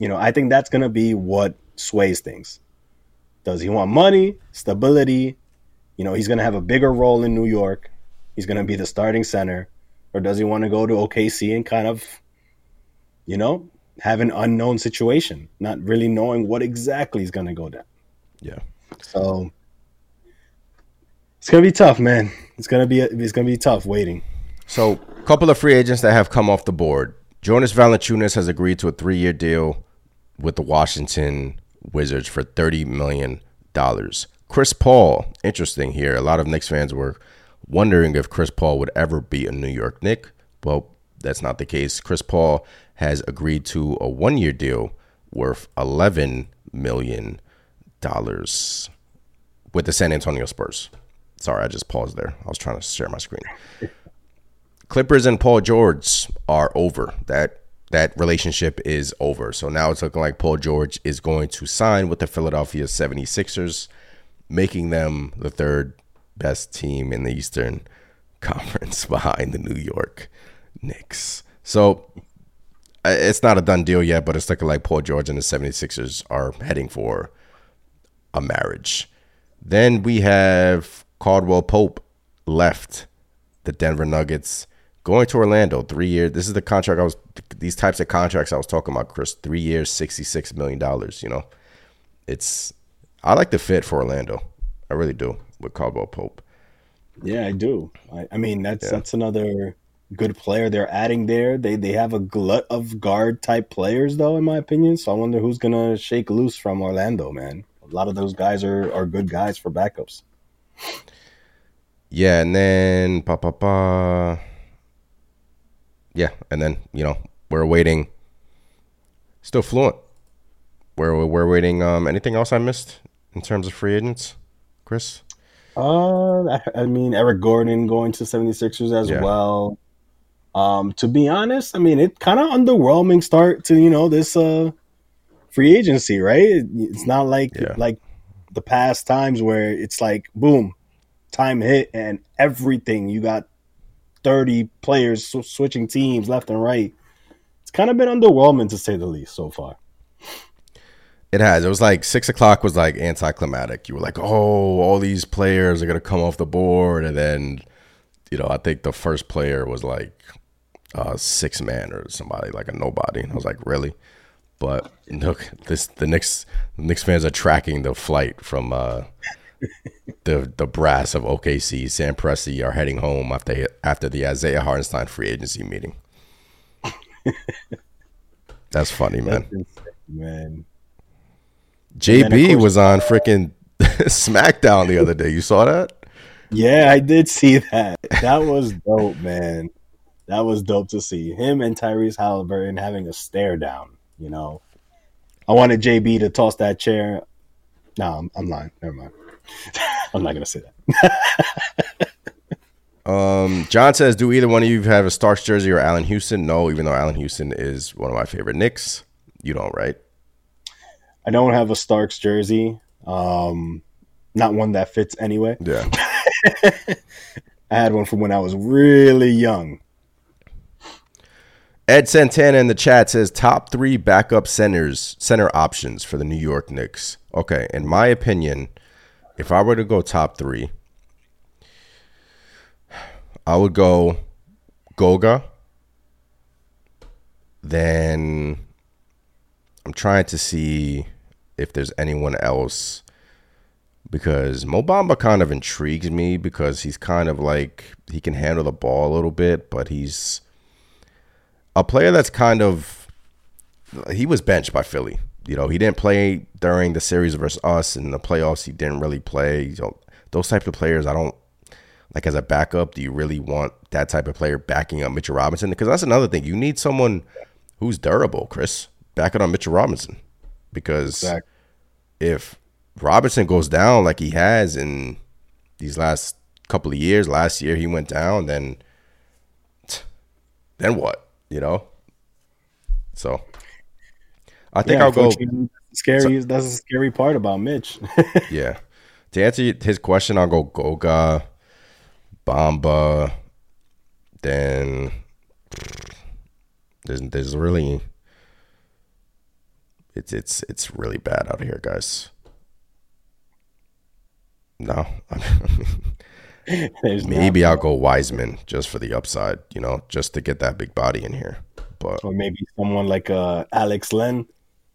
I think that's going to be what sways things. Does he want money, stability? He's going to have a bigger role in New York. He's going to be the starting center. Or does he want to go to OKC and kind of, have an unknown situation, not really knowing what exactly is going to go down? Yeah. So it's going to be tough, man. It's going to be tough waiting. So a couple of free agents that have come off the board. Jonas Valanciunas has agreed to a 3-year deal with the Washington Wizards for $30 million. Chris Paul, interesting here. A lot of Knicks fans were wondering if Chris Paul would ever be a New York Knick. Well, that's not the case. Chris Paul has agreed to a 1-year deal worth $11 million with the San Antonio Spurs. Sorry, I just paused there. I was trying to share my screen. Clippers and Paul George are over. That relationship is over. So now it's looking like Paul George is going to sign with the Philadelphia 76ers, making them the third best team in the Eastern Conference behind the New York Knicks. So it's not a done deal yet, but it's looking like Paul George and the 76ers are heading for a marriage. Then we have Caldwell Pope left the Denver Nuggets, going to Orlando, 3 years. This is the contract these types of contracts I was talking about, Chris. 3 years, $66 million. I like the fit for Orlando. I really do with Caldwell Pope. Yeah, I do. I mean, that's another good player they're adding there. They have a glut of guard type players, though, in my opinion. So I wonder who's gonna shake loose from Orlando, man. A lot of those guys are good guys for backups. Yeah, and then yeah, and then we're waiting. Still fluent. We're waiting. Anything else I missed in terms of free agents, Chris? I mean, Eric Gordon going to 76ers as well. To be honest, I mean, it kind of underwhelming start to this free agency, right? It's not like the past times where it's like boom, time hit and everything. You got 30 players switching teams left and right. It's kind of been underwhelming to say the least so far. It has. It was like 6 o'clock was like anticlimactic. You were like, oh, all these players are going to come off the board. And then, I think the first player was like a 6-man or somebody, like a nobody. And I was like, really? But look, the Knicks fans are tracking the flight from the brass of OKC. Sam Presti are heading home after the Isaiah Hartenstein free agency meeting. That's funny, man. That's insane, man. JB was on freaking SmackDown the other day. You saw that? Yeah, I did see that. That was dope, man. That was dope to see him and Tyrese Halliburton having a stare down. I wanted JB to toss that chair. No, I'm lying. Never mind. I'm not gonna say that. John says, do either one of you have a Starks jersey or Allen Houston? No, even though Allen Houston is one of my favorite Knicks. You don't, right? I don't have a Starks jersey. Not one that fits anyway. Yeah. I had one from when I was really young. Ed Santana in the chat says top 3 backup center options for the New York Knicks. Okay, in my opinion, if I were to go top 3, I would go Goga. Then I'm trying to see if there's anyone else, because Mo Bamba kind of intrigues me because he's kind of like, he can handle the ball a little bit, but he's a player that's he was benched by Philly. He didn't play during the series versus us. In the playoffs, he didn't really play. Those types of players, I don't like as a backup. Do you really want that type of player backing up Mitchell Robinson? Because that's another thing. You need someone who's durable, Chris. Back it on Mitchell Robinson. Because if Robinson goes down like he has in these last couple of years, last year he went down, then what? So I think I'll go. That's the scary part about Mitch. Yeah. To answer his question, I'll go Goga, Bamba. Then there's really It's really bad out here, guys. No, There's maybe I'll go Wiseman just for the upside, just to get that big body in here. But or maybe someone like Alex Len.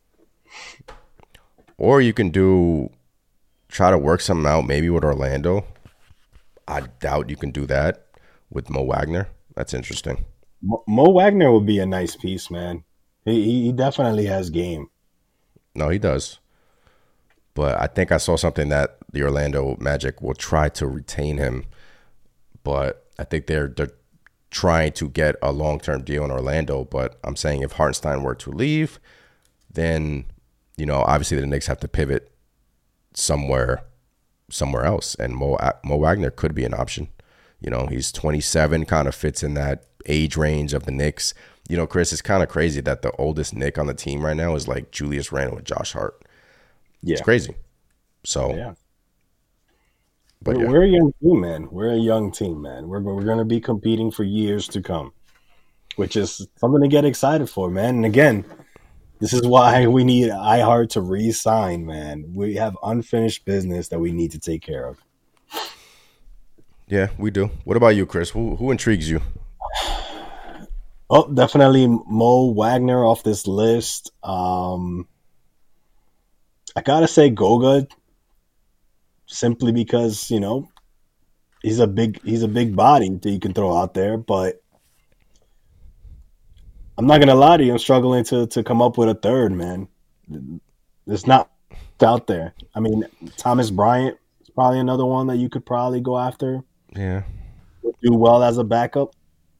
or you can try to work something out maybe with Orlando. I doubt you can do that with Mo Wagner. That's interesting. Mo Wagner would be a nice piece, man. He definitely has game. No, he does. But I think I saw something that the Orlando Magic will try to retain him. But I think they're trying to get a long-term deal in Orlando. But I'm saying if Hartenstein were to leave, then, obviously the Knicks have to pivot somewhere else. And Mo Wagner could be an option. He's 27, kind of fits in that age range of the Knicks. Chris, it's kind of crazy that the oldest Knick on the team right now is like Julius Randle and Josh Hart. Yeah. It's crazy. So, Yeah. But We're a young team, man. We're a young team, man. We're going to be competing for years to come, which is something to get excited for, man. And again, this is why we need iHeart to re-sign, man. We have unfinished business that we need to take care of. Yeah, we do. What about you, Chris? Who intrigues you? Oh, definitely Mo Wagner off this list. I gotta say Goga, simply because he's a big body that you can throw out there. But I'm not gonna lie to you, I'm struggling to come up with a third, man. There's not out there. I mean, Thomas Bryant is probably another one that you could probably go after. Yeah. Would do well as a backup.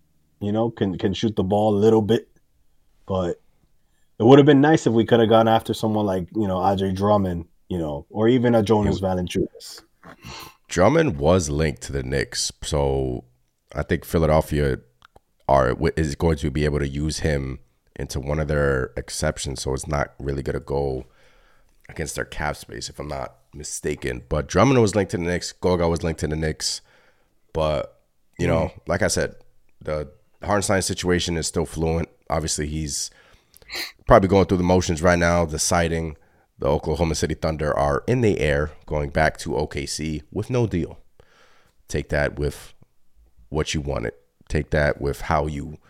Can shoot the ball a little bit, but it would have been nice if we could have gone after someone like Andre Drummond, or even a Jonas Valanciunas. Drummond was linked to the Knicks, so I think Philadelphia is going to be able to use him into one of their exceptions, so it's not really going to go against their cap space, if I'm not mistaken. But Drummond was linked to the Knicks. Goga was linked to the Knicks. But, like I said, the Hartenstein situation is still fluent. Obviously, he's probably going through the motions right now, deciding the Oklahoma City Thunder are in the air, going back to OKC with no deal. Take that with what you wanted. Take that with how you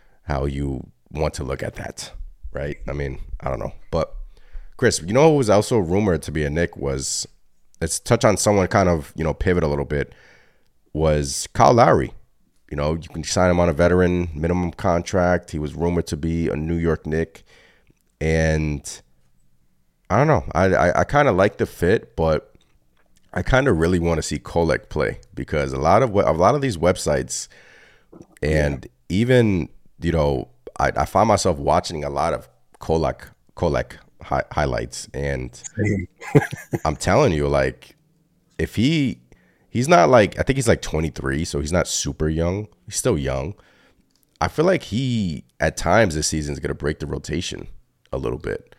want to look at that, right? I mean, I don't know. But, Chris, who was also rumored to be a Knick was, let's touch on someone kind of, pivot a little bit, was Kyle Lowry. You can sign him on a veteran minimum contract. He was rumored to be a New York Knick. And I don't know. I kind of like the fit, but I kind of really want to see Kolek play, because a lot of these websites and even, I find myself watching a lot of Kolek highlights. And I'm telling you, like, if he's not like, I think he's like 23, so he's not super young. He's still young. I feel like he, at times this season, is going to break the rotation a little bit.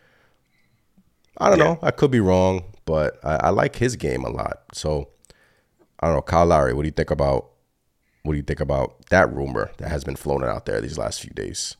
I don't know. I could be wrong, but I like his game a lot. So, I don't know. Kyle Lowry, what do you think about that rumor that has been floating out there these last few days?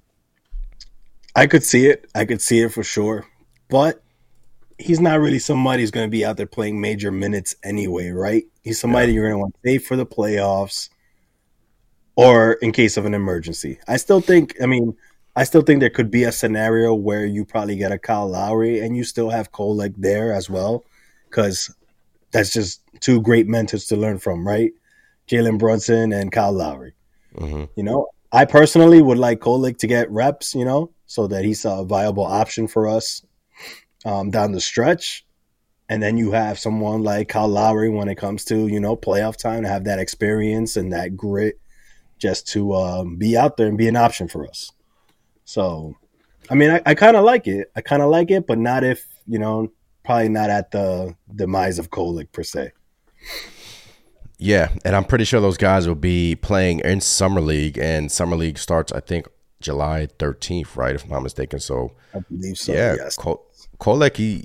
I could see it. I could see it for sure. But he's not really somebody who's going to be out there playing major minutes anyway, right? He's somebody you're going to want to save for the playoffs or in case of an emergency. I still think there could be a scenario where you probably get a Kyle Lowry and you still have Kolek there as well, because that's just two great mentors to learn from, right? Jalen Brunson and Kyle Lowry. Mm-hmm. I personally would like Kolek to get reps, so that he's a viable option for us down the stretch. And then you have someone like Kyle Lowry when it comes to, playoff time, to have that experience and that grit just to be out there and be an option for us. So, I mean, I kind of like it. But not if, probably not at the demise of Kolek per se. Yeah, and I'm pretty sure those guys will be playing in Summer League, and Summer League starts, I think, July 13th, right, if I'm not mistaken. So, I believe so, yeah, yes. Kolek,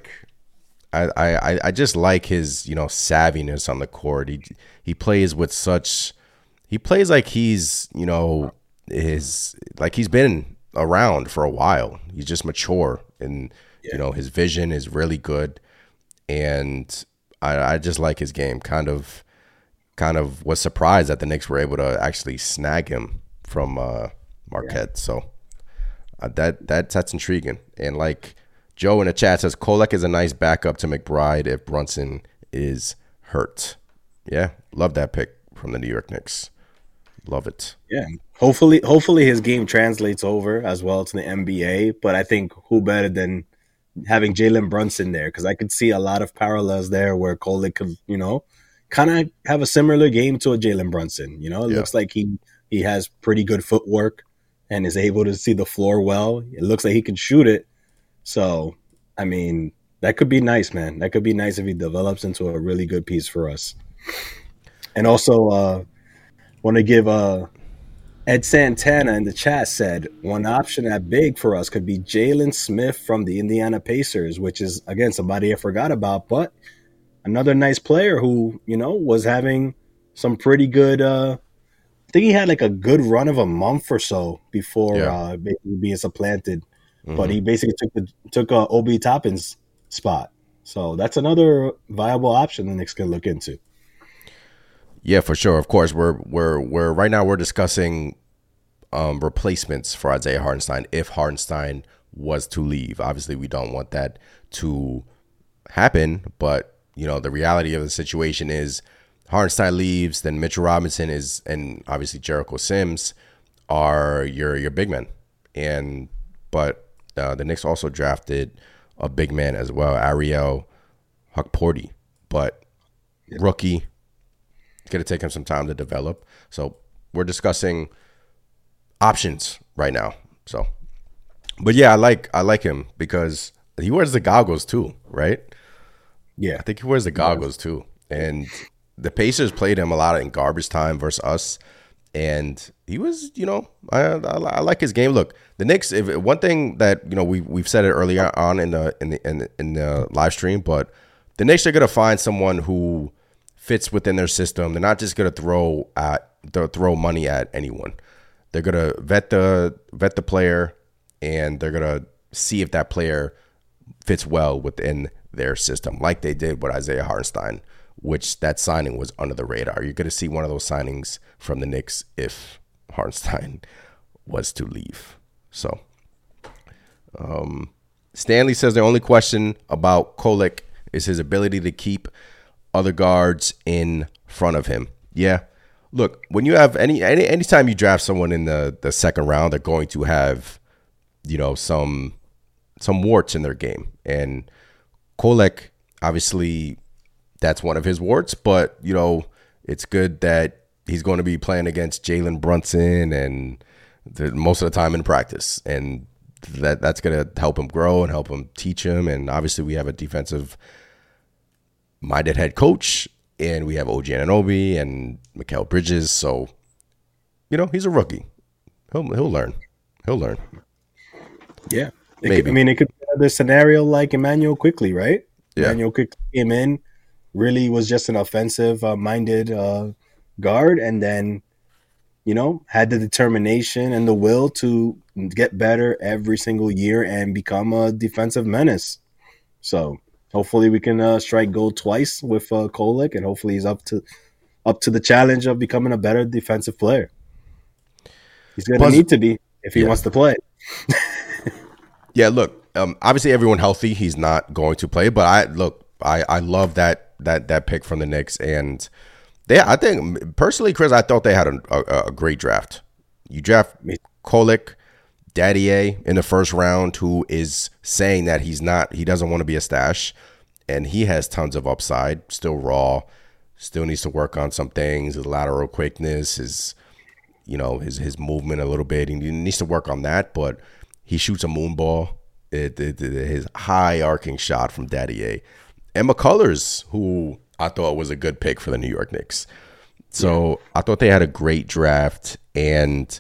I just like his, savviness on the court. He plays with such – he plays like he's, he's been around for a while. He's just mature, and his vision is really good, and I just like his game. Kind of was surprised that the Knicks were able to actually snag him from Marquette. So that's intriguing. And like Joe in the chat says, Kolek is a nice backup to McBride if Brunson is hurt. Yeah, love that pick from the New York Knicks. Love it. Yeah, hopefully his game translates over as well to the NBA. But I think who better than having Jalen Brunson there, because I could see a lot of parallels there where Kolek could, kind of have a similar game to a Jalen Brunson. It looks like he has pretty good footwork and is able to see the floor well. It looks like he can shoot it. So, I mean, that could be nice, man. That could be nice if he develops into a really good piece for us. And also, want to give Ed Santana in the chat said one option at big for us could be Jalen Smith from the Indiana Pacers, which is, again, somebody I forgot about, but another nice player who, was having some pretty good I think he had like a good run of a month or so before basically being supplanted. Mm-hmm. But he basically took Obi Toppin's spot. So that's another viable option the Knicks can look into. Yeah, for sure. Of course, we're right now we're discussing replacements for Isaiah Hartenstein if Hartenstein was to leave. Obviously, we don't want that to happen, but the reality of the situation is Hartenstein leaves, then Mitchell Robinson and obviously Jericho Sims are your big men, but the Knicks also drafted a big man as well, Ariel Hukporti, but rookie. It's going to take him some time to develop. So we're discussing options right now. So, but yeah, I like him because he wears the goggles too, right? Yeah, I think he wears the goggles too. And the Pacers played him a lot in garbage time versus us, and he was, I like his game. Look, the Knicks. If one thing that we've said it earlier on in the live stream, but the Knicks are going to find someone who fits within their system. They're not just going to throw money at anyone. They're going to vet the player, and they're going to see if that player fits well within their system, like they did with Isaiah Hartenstein, which that signing was under the radar. You're going to see one of those signings from the Knicks if Hartenstein was to leave. So, Stanley says the only question about Kolek is his ability to keep other guards in front of him. Yeah. Look, when you have anytime you draft someone in the second round, they're going to have, some warts in their game. And Kolek, obviously, that's one of his warts, but, it's good that he's going to be playing against Jalen Brunson and most of the time in practice. And that's going to help him grow and help him teach him. And obviously we have a defensive-minded head coach, and we have OG Anunoby and Mikal Bridges. So, he's a rookie. He'll learn. Yeah. It could be another scenario like Emmanuel Quickley, right? Yeah. Emmanuel Quickley came in, really was just an offensive-minded guard, and then, had the determination and the will to get better every single year and become a defensive menace. So hopefully we can strike gold twice with Kolek, and hopefully he's up to the challenge of becoming a better defensive player. He's going to need to be if he wants to play. Yeah, look, obviously everyone healthy, he's not going to play, but I love that pick from the Knicks, and I think personally, Chris, I thought they had a great draft. You draft Kolek, Daddier in the first round, who is saying that he doesn't want to be a stash, and he has tons of upside, still raw, still needs to work on some things, his lateral quickness, his movement a little bit. He needs to work on that, but he shoots a moon ball. His high arcing shot from Daddier. And McCullers, who I thought was a good pick for the New York Knicks. So I thought they had a great draft, and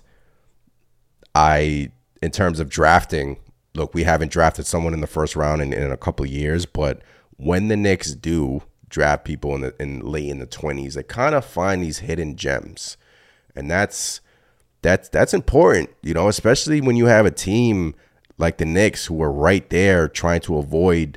in terms of drafting, look, we haven't drafted someone in the first round in a couple of years, but when the Knicks do draft people in late in the 20s, they kind of find these hidden gems, and that's that's important, especially when you have a team like the Knicks who are right there trying to avoid,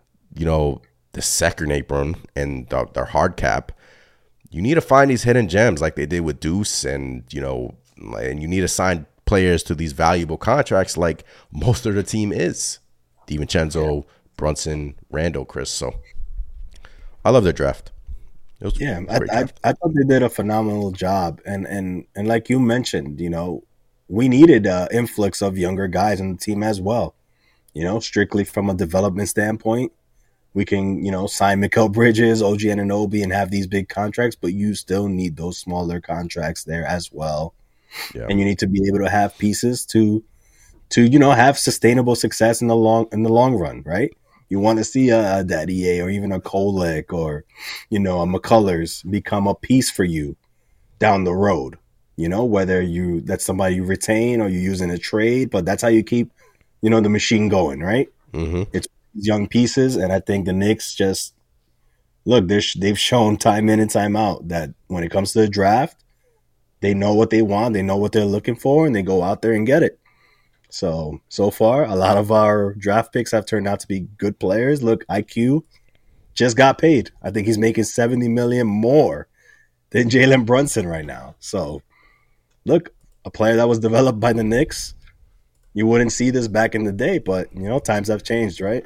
the second apron and their hard cap. You need to find these hidden gems like they did with Deuce, and and you need to sign players to these valuable contracts like most of the team is. DiVincenzo, Brunson, Randall, Chris. So I love their draft. I thought they did a phenomenal job, and like you mentioned, we needed an influx of younger guys in the team as well. Strictly from a development standpoint, we can sign Mikal Bridges, OG Anunoby, and have these big contracts, but you still need those smaller contracts there as well, and you need to be able to have pieces to have sustainable success in the long run, right? You want to see a Daddy A or even a Kolek or, a McCullers become a piece for you down the road, whether that's somebody you retain or you use in a trade, but that's how you keep, the machine going, right? Mm-hmm. It's young pieces. And I think the Knicks just, look, they've shown time in and time out that when it comes to the draft, they know what they want, they know what they're looking for, and they go out there and get it. So far, a lot of our draft picks have turned out to be good players. Look, IQ just got paid. I think he's making $70 million more than Jalen Brunson right now. So, look, a player that was developed by the Knicks, you wouldn't see this back in the day, but, times have changed, right?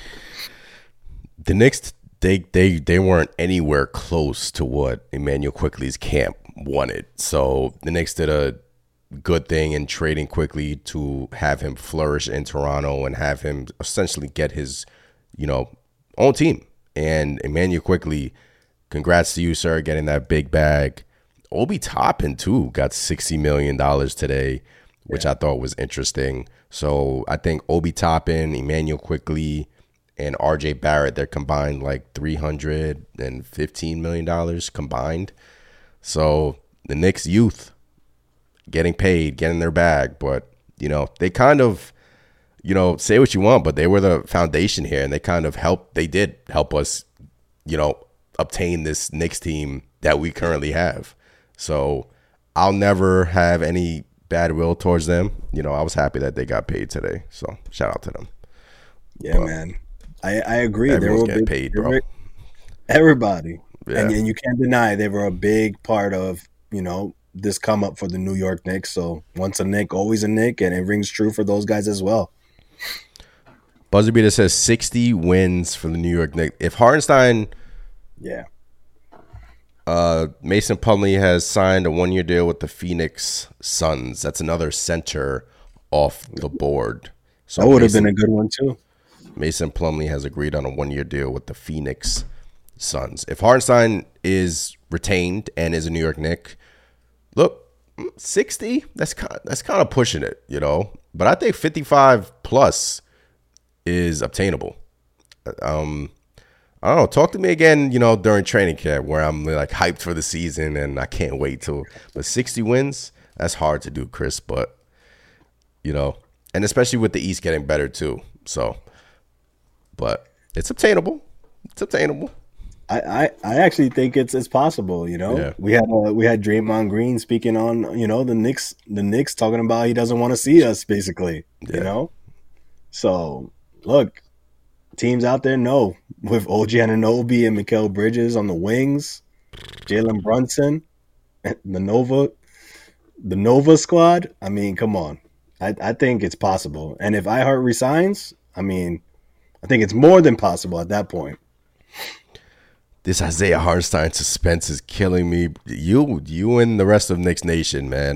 The Knicks, they weren't anywhere close to what Emmanuel Quickley's camp wanted. So the Knicks did a good thing in trading Quickley to have him flourish in Toronto and have him essentially get his, own team. And Emmanuel Quickley, congrats to you, sir, getting that big bag. Obi Toppin, too, got $60 million today, which I thought was interesting. So I think Obi Toppin, Emmanuel Quickley, and RJ Barrett, they're combined like $315 million combined. So the Knicks youth getting paid, getting their bag, but they kind of, say what you want, but they were the foundation here, and they kind of did help us, obtain this Knicks team that we currently have. So I'll never have any bad will towards them. I was happy that they got paid today, so shout out to them. Yeah, but man, I agree. Everyone's getting paid, bro. Everybody, yeah. And you can't deny they were a big part of this come up for the New York Knicks. So once a Knick, always a Knick, and it rings true for those guys as well. Buzzer Beater says 60 wins for the New York Knicks. If Hartenstein, Mason Plumlee has signed a 1-year deal with the Phoenix Suns. That's another center off the board. So that would have been a good one too. Mason Plumlee has agreed on a 1-year deal with the Phoenix Suns. If Hartenstein is retained and is a New York Knick, look, 60, that's kind of pushing it, But I think 55 plus is obtainable. I don't know. Talk to me again, during training camp where I'm like hyped for the season and I can't wait till. But 60 wins, that's hard to do, Chris. But and especially with the East getting better too. So, but it's obtainable. It's obtainable. I actually think it's possible. Yeah. We had Draymond Green speaking on the Knicks talking about he doesn't want to see us basically. Yeah. So look, teams out there know with OG Anunoby and Mikal Bridges on the wings, Jalen Brunson, the Nova squad. I mean, come on, I think it's possible. And if iHeart resigns, I think it's more than possible at that point. This Isaiah Hartenstein suspense is killing me. You and the rest of Knicks Nation, man.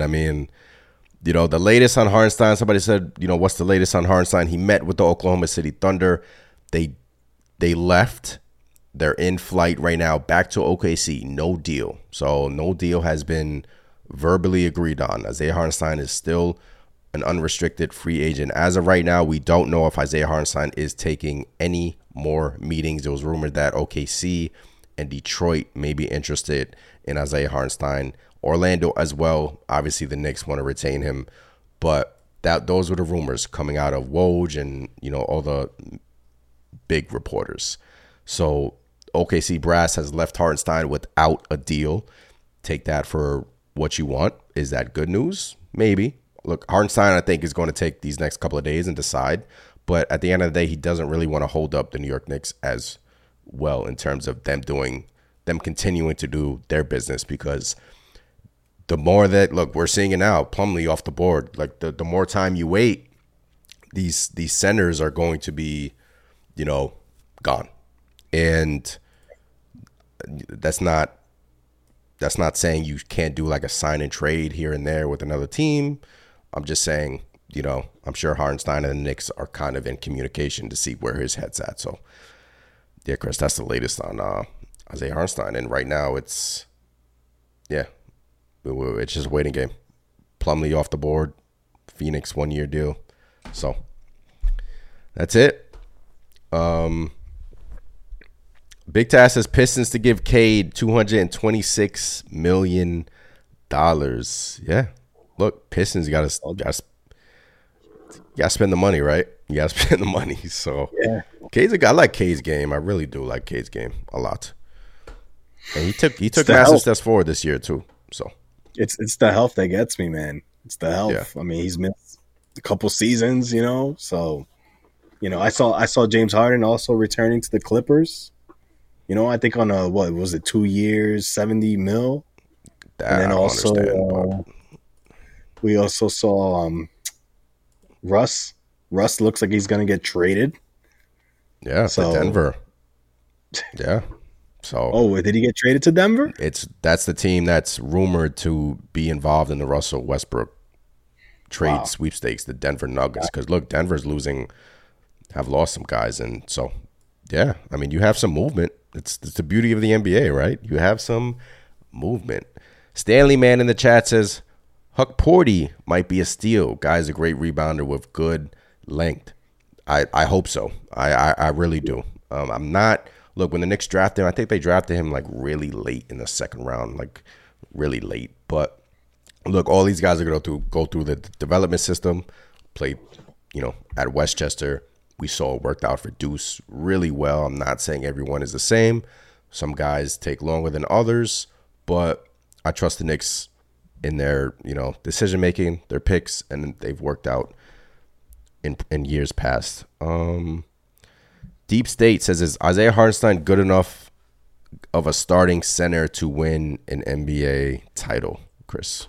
The latest on Hartenstein, somebody said, what's the latest on Hartenstein? He met with the Oklahoma City Thunder. They left. They're in flight right now back to OKC. No deal. So no deal has been verbally agreed on. Isaiah Hartenstein is still an unrestricted free agent. As of right now, we don't know if Isaiah Hartenstein is taking any more meetings. It was rumored that OKC and Detroit may be interested in Isaiah Hartenstein. Orlando as well. Obviously, the Knicks want to retain him. But those were the rumors coming out of Woj and, all the big reporters. So OKC Brass has left Hartenstein without a deal. Take that for what you want. Is that good news? Maybe. Look, Hartenstein, I think, is going to take these next couple of days and decide. But at the end of the day, he doesn't really want to hold up the New York Knicks as well in terms of them continuing to do their business, because the more that, look, we're seeing it now, Plumlee off the board. Like the more time you wait, these centers are going to be, gone. And that's not saying you can't do like a sign and trade here and there with another team. I'm just saying, I'm sure Hartenstein and the Knicks are kind of in communication to see where his head's at. So, yeah, Chris, that's the latest on Isaiah Hartenstein. And right now it's just a waiting game. Plumlee off the board, Phoenix 1-year deal. So, that's it. Big Task says Pistons to give Cade $226 million. Yeah. Look, Pistons got to spend the money, right? You got to spend the money. So, yeah. I like Cade's game. I really do like Cade's game a lot. And he took massive steps forward this year too. So, it's the health that gets me, man. It's the health. Yeah. I mean, he's missed a couple seasons, So, I saw James Harden also returning to the Clippers. I think on 2 years, $70 million. And then also, we also saw Russ. Russ looks like he's going to get traded. Yeah, to Denver. Yeah. So. Oh, did he get traded to Denver? That's the team that's rumored to be involved in the Russell Westbrook trade sweepstakes, the Denver Nuggets. Because look, Denver's have lost some guys, and so yeah, I mean, you have some movement. It's the beauty of the NBA, right? You have some movement. Stanley Man in the chat says Huck Porty might be a steal. Guy's a great rebounder with good length. I hope so. I really do. I'm not. Look, when the Knicks drafted him, I think they drafted him like really late in the second round, like really late. But look, all these guys are going to go through the development system, play, at Westchester. We saw it worked out for Deuce really well. I'm not saying everyone is the same. Some guys take longer than others, but I trust the Knicks in their, decision making, their picks, and they've worked out in years past. Deep State says, is Isaiah Hartenstein good enough of a starting center to win an NBA title, Chris?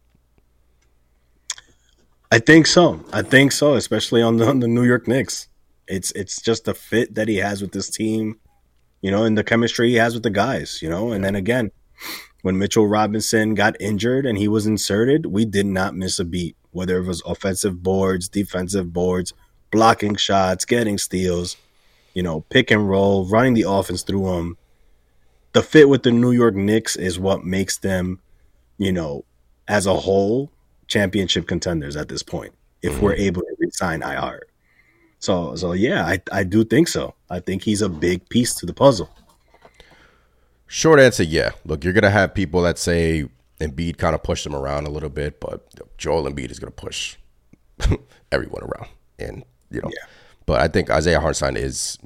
I think so, especially on the New York Knicks. It's just the fit that he has with this team, and the chemistry he has with the guys, And then again, when Mitchell Robinson got injured and he was inserted, we did not miss a beat, whether it was offensive boards, defensive boards, blocking shots, getting steals, pick and roll, running the offense through them. The fit with the New York Knicks is what makes them, as a whole, championship contenders at this point, if we're able to re-sign IR. So yeah, I do think so. I think he's a big piece to the puzzle. Short answer, yeah. Look, you're going to have people that say Embiid kind of pushed him around a little bit, but Joel Embiid is going to push everyone around. And, but I think Isaiah Hartenstein is,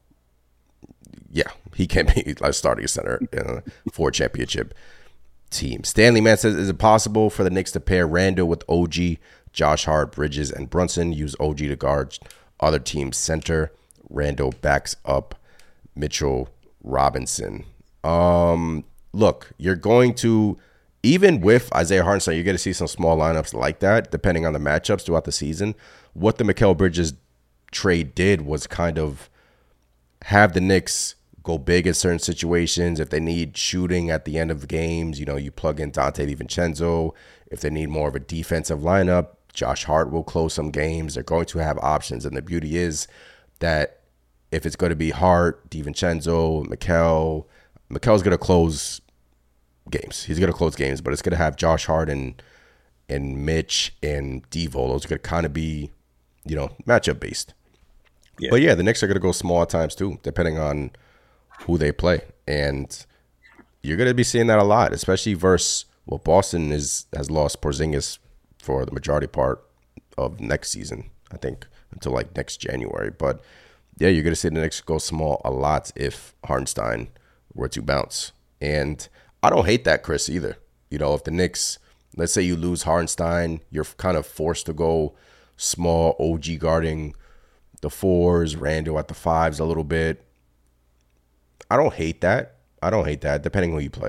he can be like starting a center for a championship team. Stanley Man says, is it possible for the Knicks to pair Randall with OG, Josh Hart, Bridges, and Brunson? Use OG to guard other team's center. Randall backs up Mitchell Robinson. Look, you're going to, even with Isaiah Hartenstein, you're going to see some small lineups like that, depending on the matchups throughout the season. What the Mikal Bridges trade did was kind of have the Knicks go big in certain situations. If they need shooting at the end of the games, you plug in Dante DiVincenzo. If they need more of a defensive lineup, Josh Hart will close some games. They're going to have options. And the beauty is that if it's going to be Hart, DiVincenzo, Mikel's going to close games. He's going to close games, but it's going to have Josh Hart and Mitch and Devo. Those are going to kind of be, matchup based. Yeah. But yeah, the Knicks are going to go small at times too, depending on who they play. And you're going to be seeing that a lot, especially versus Boston has lost Porzingis for the majority part of next season, I think, until like next January. But yeah, you're going to see the Knicks go small a lot if Hartenstein were to bounce. And I don't hate that, Chris, either. If the Knicks let's say you lose Hartenstein, you're kind of forced to go small, OG guarding the 4s, Randall at the 5s a little bit. I don't hate that. Depending on who you play.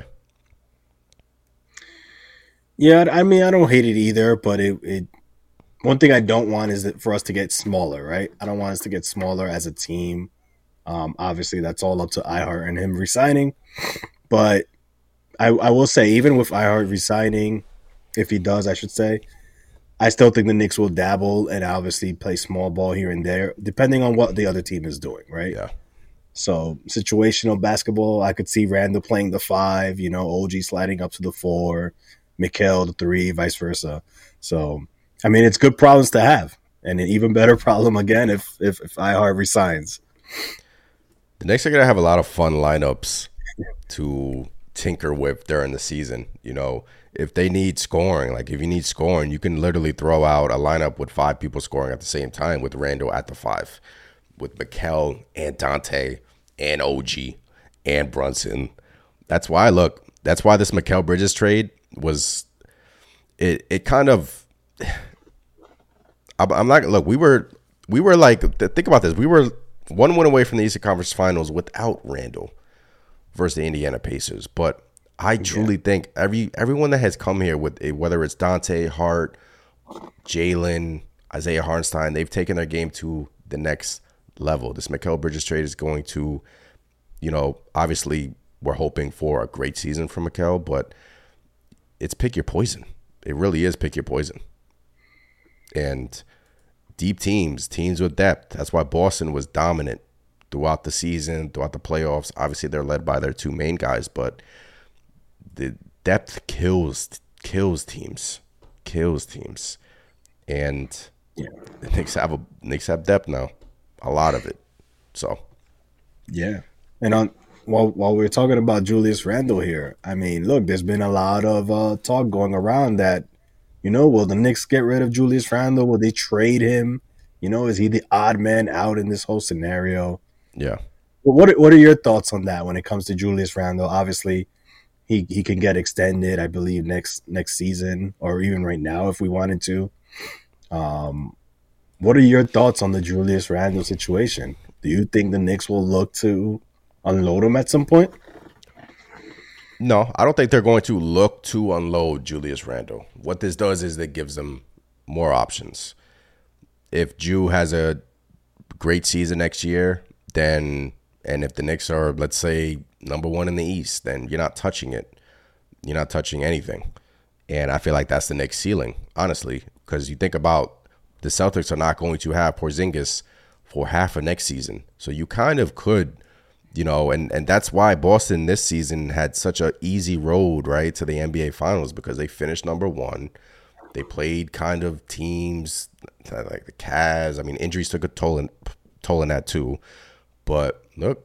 Yeah, I mean, I don't hate it either, but it one thing I don't want is for us to get smaller, right? I don't want us to get smaller as a team. Obviously, that's all up to iHeart and him resigning. But I will say, even with iHeart resigning, if he does, I should say, I still think the Knicks will dabble and obviously play small ball here and there, depending on what the other team is doing, right? Yeah. So situational basketball, I could see Randall playing the 5, OG sliding up to the 4, Mikal the 3, vice versa. So, I mean, it's good problems to have, and an even better problem again if iHeart resigns. The Knicks are going to have a lot of fun lineups to tinker with during the season. If they need scoring, like if you need scoring, you can literally throw out a lineup with 5 people scoring at the same time with Randall at the 5, with Mikal and Dante and OG and Brunson. That's why this Mikal Bridges trade was it kind of I'm not look, we were like, think about this. We were 1 win away from the Eastern Conference Finals without Randall versus the Indiana Pacers, but I truly think everyone that has come here with whether it's Dante, Hart, Jalen, Isaiah Hartenstein, they've taken their game to the next level. This Mikal Bridges trade is going to, obviously we're hoping for a great season for Mikal, but it's pick your poison. It really is pick your poison. And deep teams with depth. That's why Boston was dominant throughout the season, throughout the playoffs. Obviously, they're led by their 2 main guys, but the depth kills teams. And the Knicks have depth now, a lot of it. So, yeah. And while we're talking about Julius Randle here, I mean, look, there's been a lot of talk going around that, will the Knicks get rid of Julius Randle? Will they trade him? Is he the odd man out in this whole scenario? Yeah. Well, what are your thoughts on that when it comes to Julius Randle? Obviously, he can get extended, I believe, next season or even right now if we wanted to. What are your thoughts on the Julius Randle situation? Do you think the Knicks will look to unload him at some point? No, I don't think they're going to look to unload Julius Randle. What this does is it gives them more options. If Ju has a great season next year, and if the Knicks are, let's say, number 1 in the East, then you're not touching it. You're not touching anything. And I feel like that's the Knicks' ceiling, honestly, because you think about the Celtics are not going to have Porzingis for half of next season. So you kind of could, and that's why Boston this season had such an easy road, right, to the NBA Finals, because they finished number 1. They played kind of teams like the Cavs. I mean, injuries took a toll in that too. But look,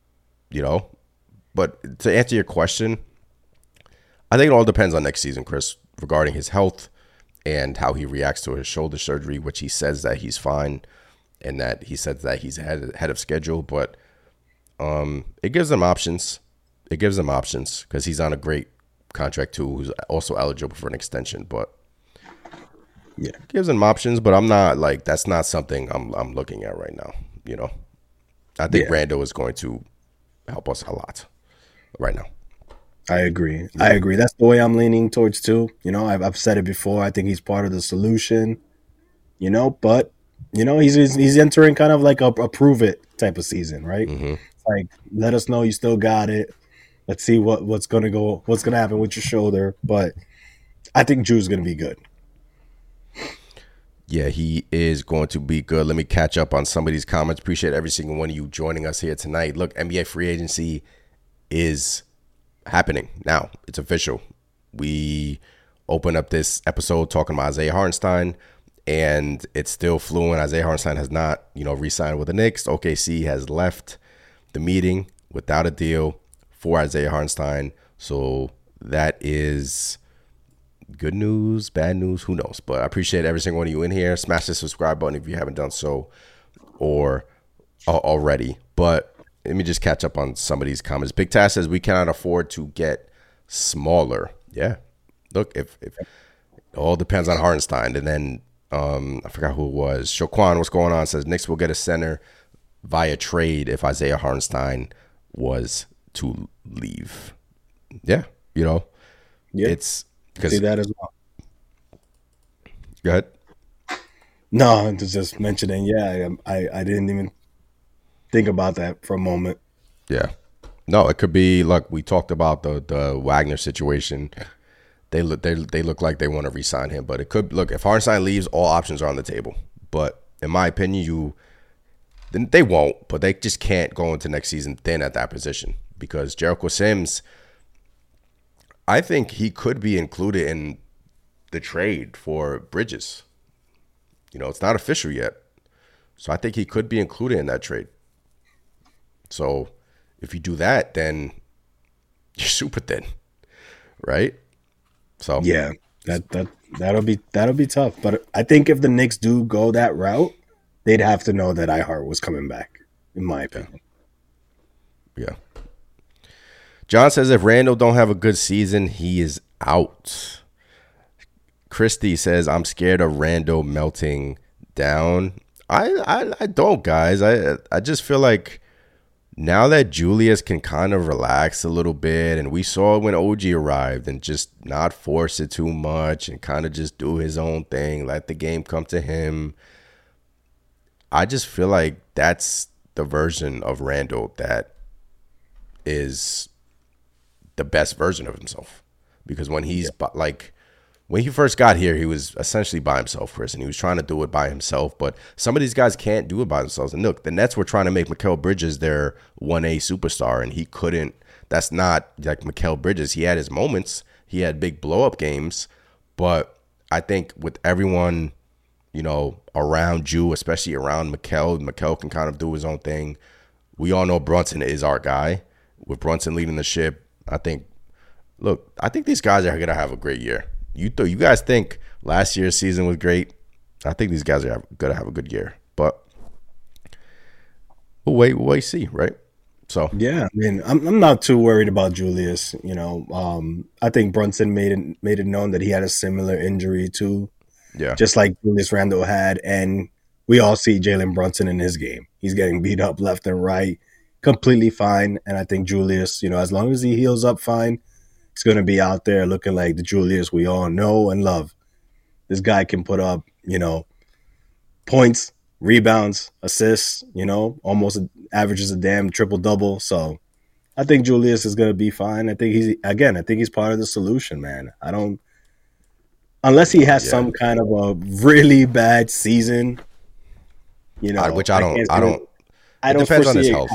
but to answer your question, I think it all depends on next season, Chris, regarding his health and how he reacts to his shoulder surgery, which he says that he's fine and that he says that he's ahead of schedule. But it gives them options. It gives them options because he's on a great contract too, who's also eligible for an extension. But yeah, it gives them options. But I'm not like, that's not something I'm looking at right now. I think Randall is going to help us a lot right now. I agree. That's the way I'm leaning towards too. I've said it before. I think he's part of the solution. But he's entering kind of like a prove it type of season, right? Mm-hmm. Like, let us know you still got it. Let's see what's gonna happen with your shoulder. But I think Ju's gonna be good. Yeah, he is going to be good. Let me catch up on some of these comments. Appreciate every single one of you joining us here tonight. Look, NBA free agency is happening now. It's official. We open up this episode talking about Isaiah Hartenstein, and it's still fluent. Isaiah Hartenstein has not, re-signed with the Knicks. OKC has left the meeting without a deal for Isaiah Hartenstein. So that is good news, bad news, who knows? But I appreciate every single one of you in here. Smash the subscribe button if you haven't done so or already. But let me just catch up on some of these comments. Big Task says we cannot afford to get smaller. Yeah. Look, if all depends on Hartenstein. And then I forgot who it was. Shoquan, what's going on? Says Knicks will get a center via trade if Isaiah Hartenstein was to leave. Yeah, it's because see that as well. Go ahead. No, just mentioning. Yeah, I didn't even think about that for a moment. Yeah, no, it could be. Look, we talked about the Wagner situation. They look like they want to re-sign him, but it could look if Hartenstein leaves, all options are on the table. But in my opinion, they won't, but they just can't go into next season thin at that position because Jericho Sims, I think he could be included in the trade for Bridges. It's not official yet, so I think he could be included in that trade. So if you do that, then you're super thin, right? So yeah, that'll be tough. But I think if the Knicks do go that route, they'd have to know that iHeart was coming back, in my opinion. Yeah. John says if Randall don't have a good season, he is out. Christy says I'm scared of Randall melting down. I don't, guys. I just feel like now that Julius can kind of relax a little bit, and we saw when OG arrived and just not force it too much and kind of just do his own thing, let the game come to him. I just feel like that's the version of Randall that is the best version of himself. Because when when he first got here, he was essentially by himself, Chris, and he was trying to do it by himself. But some of these guys can't do it by themselves. And look, the Nets were trying to make Mikal Bridges their 1A superstar, and he couldn't. That's not like Mikal Bridges. He had his moments. He had big blow-up games. But I think with everyone, around you, especially around Mikal can kind of do his own thing. We all know Brunson is our guy. With Brunson leading the ship, I think these guys are going to have a great year. You guys think last year's season was great? I think these guys are going to have a good year, but we'll see, right? So yeah, I mean, I'm not too worried about Julius. I think Brunson made it known that he had a similar injury too, just like Julius Randle had, and we all see Jalen Brunson in his game. He's getting beat up left and right, completely fine, and I think Julius, as long as he heals up fine. He's going to be out there looking like the Julius we all know and love. This guy can put up, points, rebounds, assists, almost averages a damn triple-double. So I think Julius is going to be fine. I think he's part of the solution, man. Unless he has some kind of a really bad season, which I don't. It depends on his health,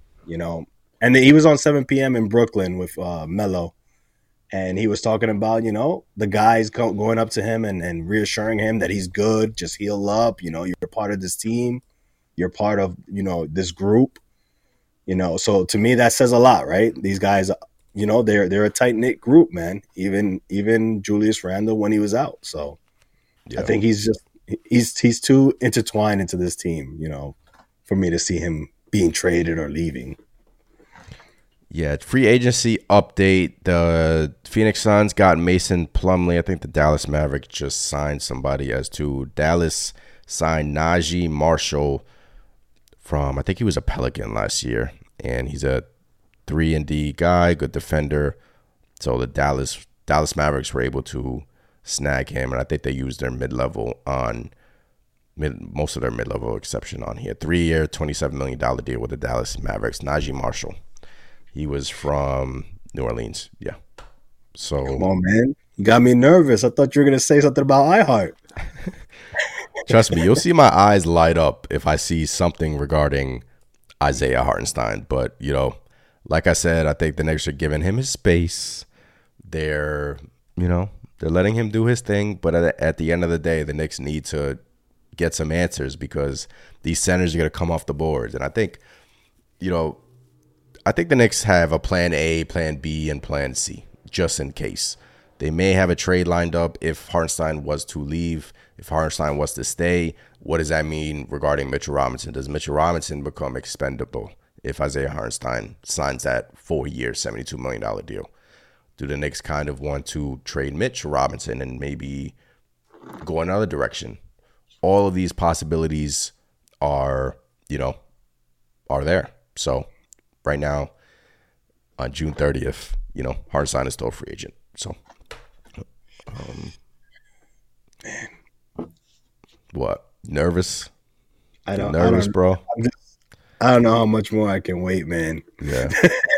And he was on 7 p.m. in Brooklyn with Melo. And he was talking about, the guys going up to him and reassuring him that he's good, just heal up. You're part of this team. You're part of, this group. So to me, that says a lot, right? These guys, they're a tight-knit group, man. Even Julius Randle when he was out. So I think he's too intertwined into this team, for me to see him being traded or leaving. Yeah, free agency update. The Phoenix Suns got Mason Plumlee. I think the Dallas Mavericks just signed somebody as to. Dallas signed Najee Marshall from, I think he was a Pelican last year, and he's a 3-and-D guy, good defender. So the Dallas Mavericks were able to snag him, and I think they used their mid-level on most of their mid-level exception on here. 3-year, $27 million deal with the Dallas Mavericks. Najee Marshall. He was from New Orleans. Yeah. So come on, man. You got me nervous. I thought you were going to say something about iHeart. Trust me, you'll see my eyes light up if I see something regarding Isaiah Hartenstein. But, like I said, I think the Knicks are giving him his space. They're letting him do his thing. But at the end of the day, the Knicks need to get some answers because these centers are going to come off the boards. And I think, the Knicks have a plan A, plan B, and plan C, just in case. They may have a trade lined up if Hartenstein was to leave. If Hartenstein was to stay, what does that mean regarding Mitchell Robinson? Does Mitchell Robinson become expendable if Isaiah Hartenstein signs that 4-year, $72 million deal? Do the Knicks kind of want to trade Mitchell Robinson and maybe go another direction. All of these possibilities are, are there. So right now, on June 30th, Hartenstein is still a free agent. So, what? Nervous? I don't bro. I don't know how much more I can wait, man. Yeah.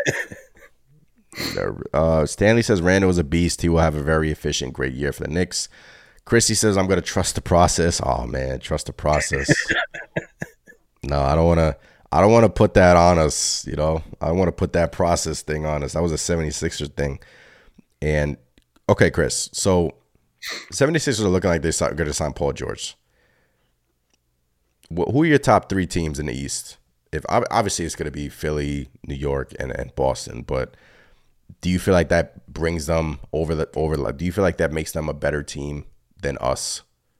Stanley says Randall is a beast. He will have a very efficient, great year for the Knicks. Chrissy says I'm going to trust the process. Oh man, trust the process. No, I don't want to put that on us. I don't want to put that process thing on us. That was a 76ers thing. And okay, Chris. So 76ers are looking like they're going to sign Paul George. Who are your top three teams in the East? If obviously it's going to be Philly, New York, and Boston, but do you feel like that brings them over? Do you feel like that makes them a better team than us?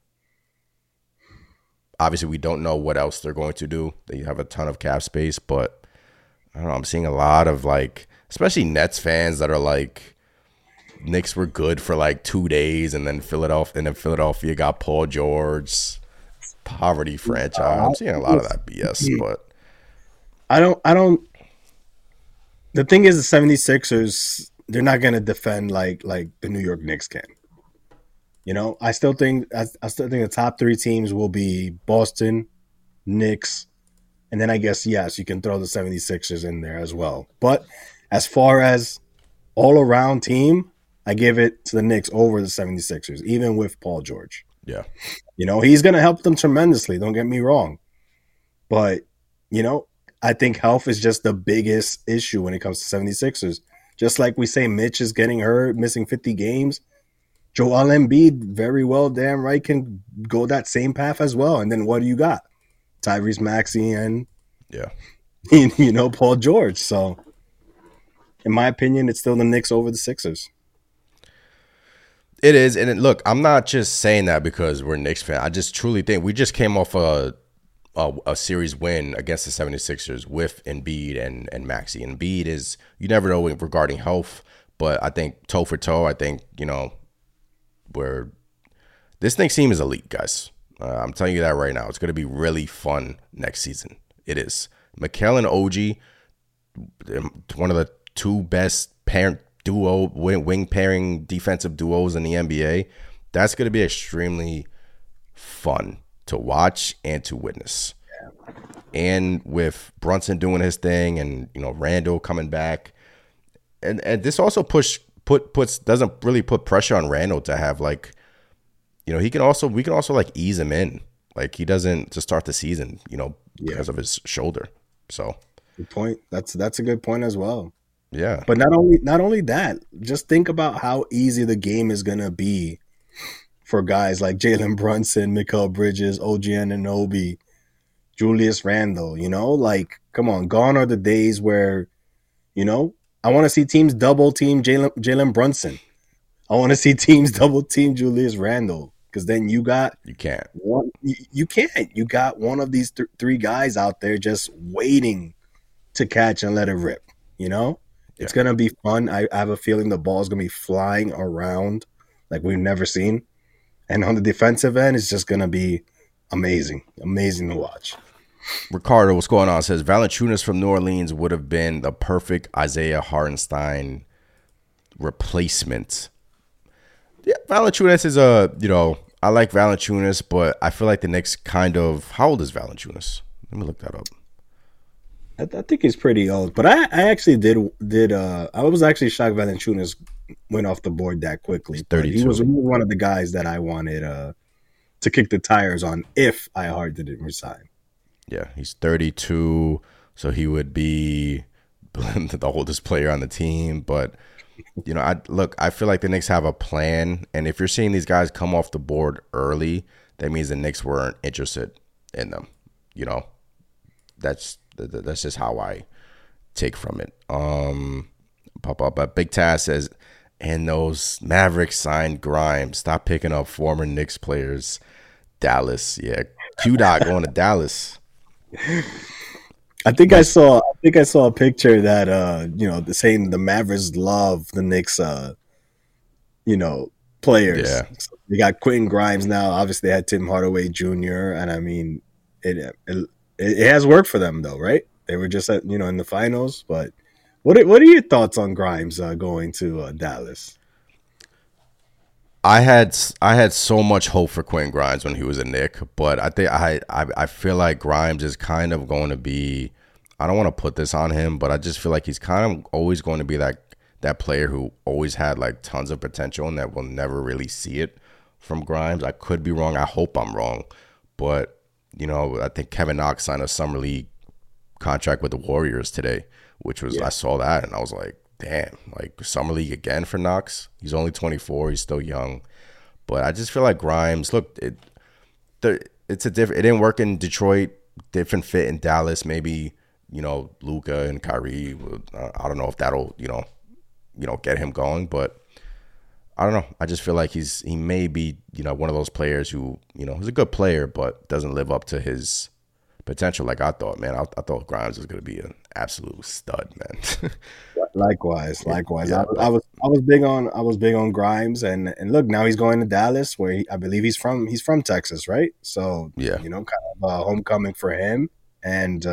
Obviously, we don't know what else they're going to do. They have a ton of cap space, but I don't know. I'm seeing a lot of especially Nets fans that are like, Knicks were good for 2 days, and then Philadelphia got Paul George, poverty franchise. I'm seeing a lot of that BS, but I don't. The thing is, the 76ers, they're not going to defend like the New York Knicks can. I still think the top three teams will be Boston, Knicks, and then I guess, yes, you can throw the 76ers in there as well. But as far as all-around team, I give it to the Knicks over the 76ers, even with Paul George. Yeah. He's going to help them tremendously, don't get me wrong. But, I think health is just the biggest issue when it comes to 76ers. Just like we say Mitch is getting hurt, missing 50 games, Joel Embiid very well damn right can go that same path as well. And then what do you got? Tyrese Maxey and, Paul George. So, in my opinion, it's still the Knicks over the Sixers. It is. And look, I'm not just saying that because we're Knicks fans. I just truly think we just came off a series win against the 76ers with Embiid and Maxey. Embiid is, you never know regarding health, but I think toe for toe, I think, where this Knicks team is elite, guys. I'm telling you that right now. It's going to be really fun next season. It is. Mikal and OG, one of the two best wing pairing defensive duos in the NBA. That's going to be extremely fun to watch and to witness. Yeah. And with Brunson doing his thing and, Randall coming back. And this also doesn't really put pressure on Randall to have we can also ease him in. He doesn't to start the season, because of his shoulder. So good point. That's a good point as well. Yeah. But not only that, just think about how easy the game is gonna be for guys like Jalen Brunson, Mikal Bridges, OG Anunoby, Julius Randle. Come on, gone are the days where, I want to see teams double team Jalen Brunson. I want to see teams double team Julius Randle, because then you can't. You can't. You got one of these three guys out there just waiting to catch and let it rip. It's gonna be fun. I have a feeling the ball's gonna be flying around like we've never seen, and on the defensive end, it's just gonna be amazing to watch. Ricardo, what's going on? Says Valanciunas from New Orleans would have been the perfect Isaiah Hartenstein replacement. Yeah, Valanciunas is I like Valanciunas, but I feel like the Knicks how old is Valanciunas? Let me look that up. I think he's pretty old, but I actually did I was actually shocked Valanciunas went off the board that quickly. 32. He was one of the guys that I wanted to kick the tires on if Hart didn't resign. Yeah, he's 32, so he would be the oldest player on the team. But I feel like the Knicks have a plan, and if you're seeing these guys come off the board early, that means the Knicks weren't interested in them. That's just how I take from it. But Big Taz says, and those Mavericks signed Grimes. Stop picking up former Knicks players. Dallas, yeah. Q-Dot going to Dallas. I think I saw a picture that saying the Mavericks love the Knicks players. Yeah. So you got Quentin Grimes now. Obviously, they had Tim Hardaway Jr. And I mean, it has worked for them though, right? They were just at in the finals. But what are your thoughts on Grimes going to Dallas? I had so much hope for Quentin Grimes when he was a Knick, but I think I feel like Grimes is kind of going to be. I don't want to put this on him, but I just feel like he's kind of always going to be that player who always had like tons of potential and that will never really see it from Grimes. I could be wrong. I hope I'm wrong, but I think Kevin Knox signed a summer league contract with the Warriors today, which was I saw that and I was like, damn, like summer league again for Knox. He's only 24. He's still young, but I just feel like Grimes. Look, it's a different. It didn't work in Detroit. Different fit in Dallas. Maybe Luka and Kyrie. I don't know if that'll get him going, but I don't know. I just feel like he may be one of those players who he's a good player but doesn't live up to his potential like I thought, man. I thought Grimes was going to be an absolute stud, man. Likewise. Yeah. I was big on Grimes, and look, now he's going to Dallas, where I believe he's from Texas, right? So Yeah. kind of a homecoming for him, and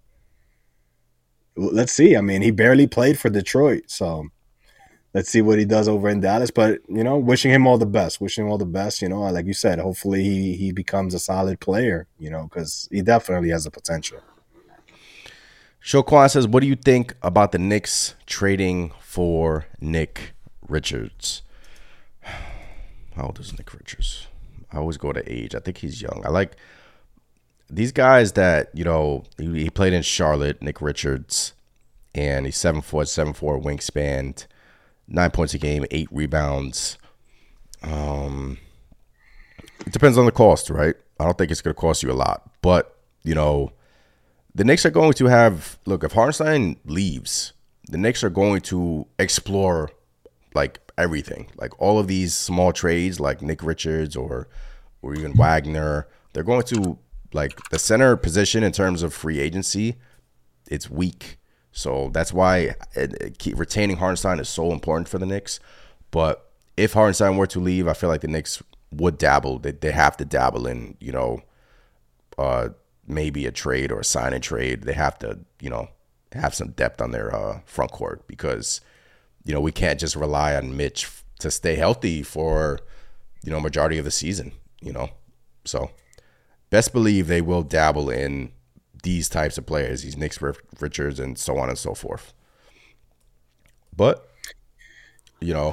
let's see. I mean, he barely played for Detroit, so let's see what he does over in Dallas. But wishing him all the best. Like you said, hopefully he becomes a solid player. Because he definitely has the potential. Shoquan says, what do you think about the Knicks trading for Nick Richards? How old is Nick Richards? I always go to age. I think he's young. I like these guys that, he played in Charlotte, Nick Richards, and he's 7'4", 7'4" wingspan, 9 points a game, 8 rebounds. It depends on the cost, right? I don't think it's going to cost you a lot. But, the Knicks are going to have – look, if Hartenstein leaves, the Knicks are going to explore, like, everything. Like, all of these small trades, like Nick Richards or even Wagner, they're going to – like, the center position in terms of free agency, it's weak. So that's why retaining Hartenstein is so important for the Knicks. But if Hartenstein were to leave, I feel like the Knicks would dabble. They have to dabble in, maybe a trade or a sign and trade. They have to, have some depth on their front court because, we can't just rely on Mitch to stay healthy for, majority of the season, So best believe they will dabble in these types of players, these Nick Richards and so on and so forth. But, Yeah.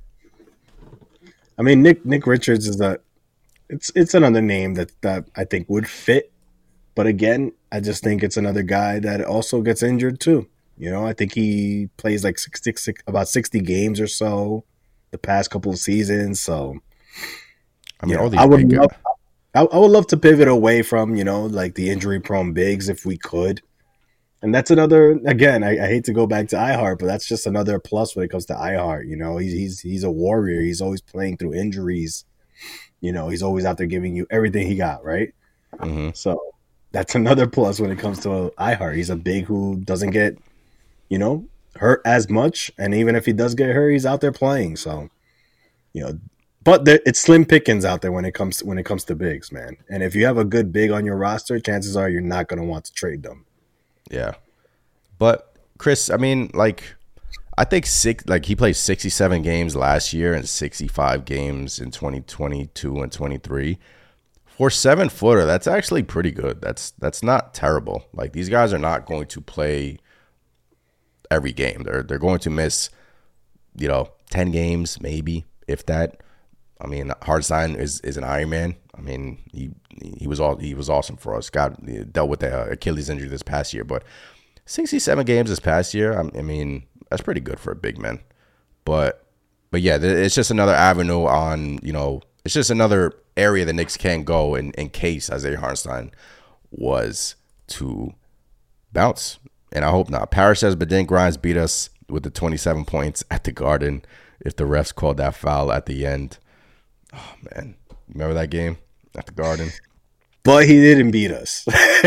I mean, Nick Richards is it's another name that I think would fit. But again, I just think it's another guy that also gets injured too. I think he plays like about 60 games or so the past couple of seasons. So, I mean, all these I would big love, I would love to pivot away from, like the injury-prone bigs if we could. And that's another, again, I hate to go back to iHeart, but that's just another plus when it comes to iHeart. He's a warrior. He's always playing through injuries. He's always out there giving you everything he got, right? Mm-hmm. So that's another plus when it comes to iHeart. He's a big who doesn't get, hurt as much. And even if he does get hurt, he's out there playing. So, but it's slim pickings out there when it comes to bigs, man. And if you have a good big on your roster, chances are you're not going to want to trade them. Yeah. But Chris, I mean, like, I think he played 67 games last year and 65 games in 2022 and 23. For 7-footer, that's actually pretty good. That's not terrible. Like, these guys are not going to play every game. They're going to miss, 10 games maybe, if that. I mean, Hartenstein is an Iron Man. I mean, he was awesome for us. Dealt with the Achilles injury this past year, but 67 games this past year. I mean, that's pretty good for a big man. But yeah, it's just another avenue on. It's just another area the Knicks can go in case Isaiah Hartenstein was to bounce. And I hope not. Parrish says, but then Grimes beat us with the 27 points at the Garden if the refs called that foul at the end. Oh, man. Remember that game at the Garden? But he didn't beat us.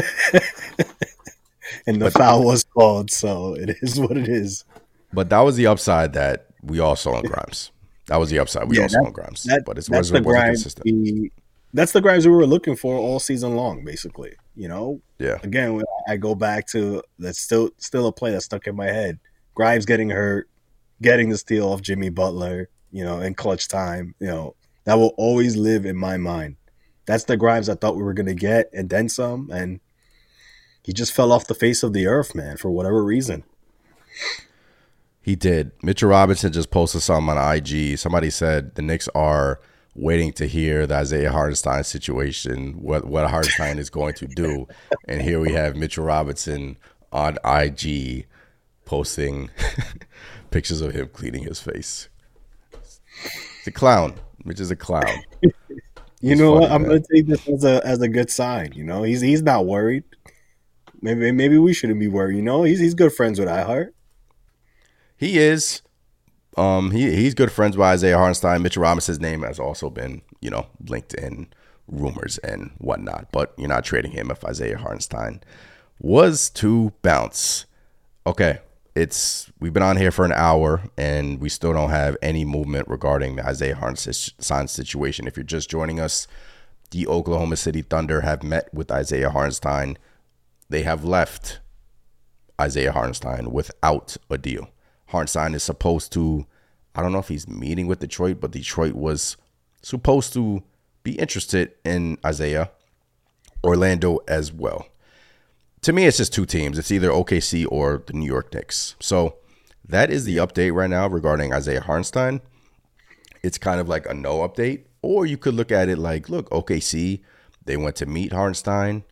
And the foul was called, so it is what it is. But that was the upside that we all saw in Grimes. That was the upside. We also want Grimes, but it that's wasn't consistent. That's the Grimes we were looking for all season long, basically. You know, Yeah. Again, I go back to that's still a play that's stuck in my head. Grimes getting hurt, getting the steal off Jimmy Butler, you know, in clutch time. You know, that will always live in my mind. That's the Grimes I thought we were gonna get, and then some. And he just fell off the face of the earth, man, for whatever reason. He did. Mitchell Robinson just posted something on IG. Somebody said the Knicks are waiting to hear the Isaiah Hartenstein situation, what Hartenstein is going to do. And here we have Mitchell Robinson on IG posting pictures of him cleaning his face. He's a clown. Mitch is a clown. You know what? I'm going to take this as a good sign. You know, he's not worried. Maybe we shouldn't be worried. You know, he's good friends with iHeart. He is. He's good friends with Isaiah Hartenstein. Mitchell Robinson's name has also been, you know, linked in rumors and whatnot. But you're not trading him if Isaiah Hartenstein was to bounce. Okay, we've been on here for an hour and we still don't have any movement regarding the Isaiah Hartenstein situation. If you're just joining us, the Oklahoma City Thunder have met with Isaiah Hartenstein. They have left Isaiah Hartenstein without a deal. Hartenstein is supposed to, I don't know if he's meeting with Detroit, but Detroit was supposed to be interested in Isaiah. Orlando as well. To me, it's just two teams. It's either OKC or the New York Knicks. So that is the update right now regarding Isaiah Hartenstein. It's kind of like a no update. Or you could look at it like, look, OKC, they went to meet Hartenstein.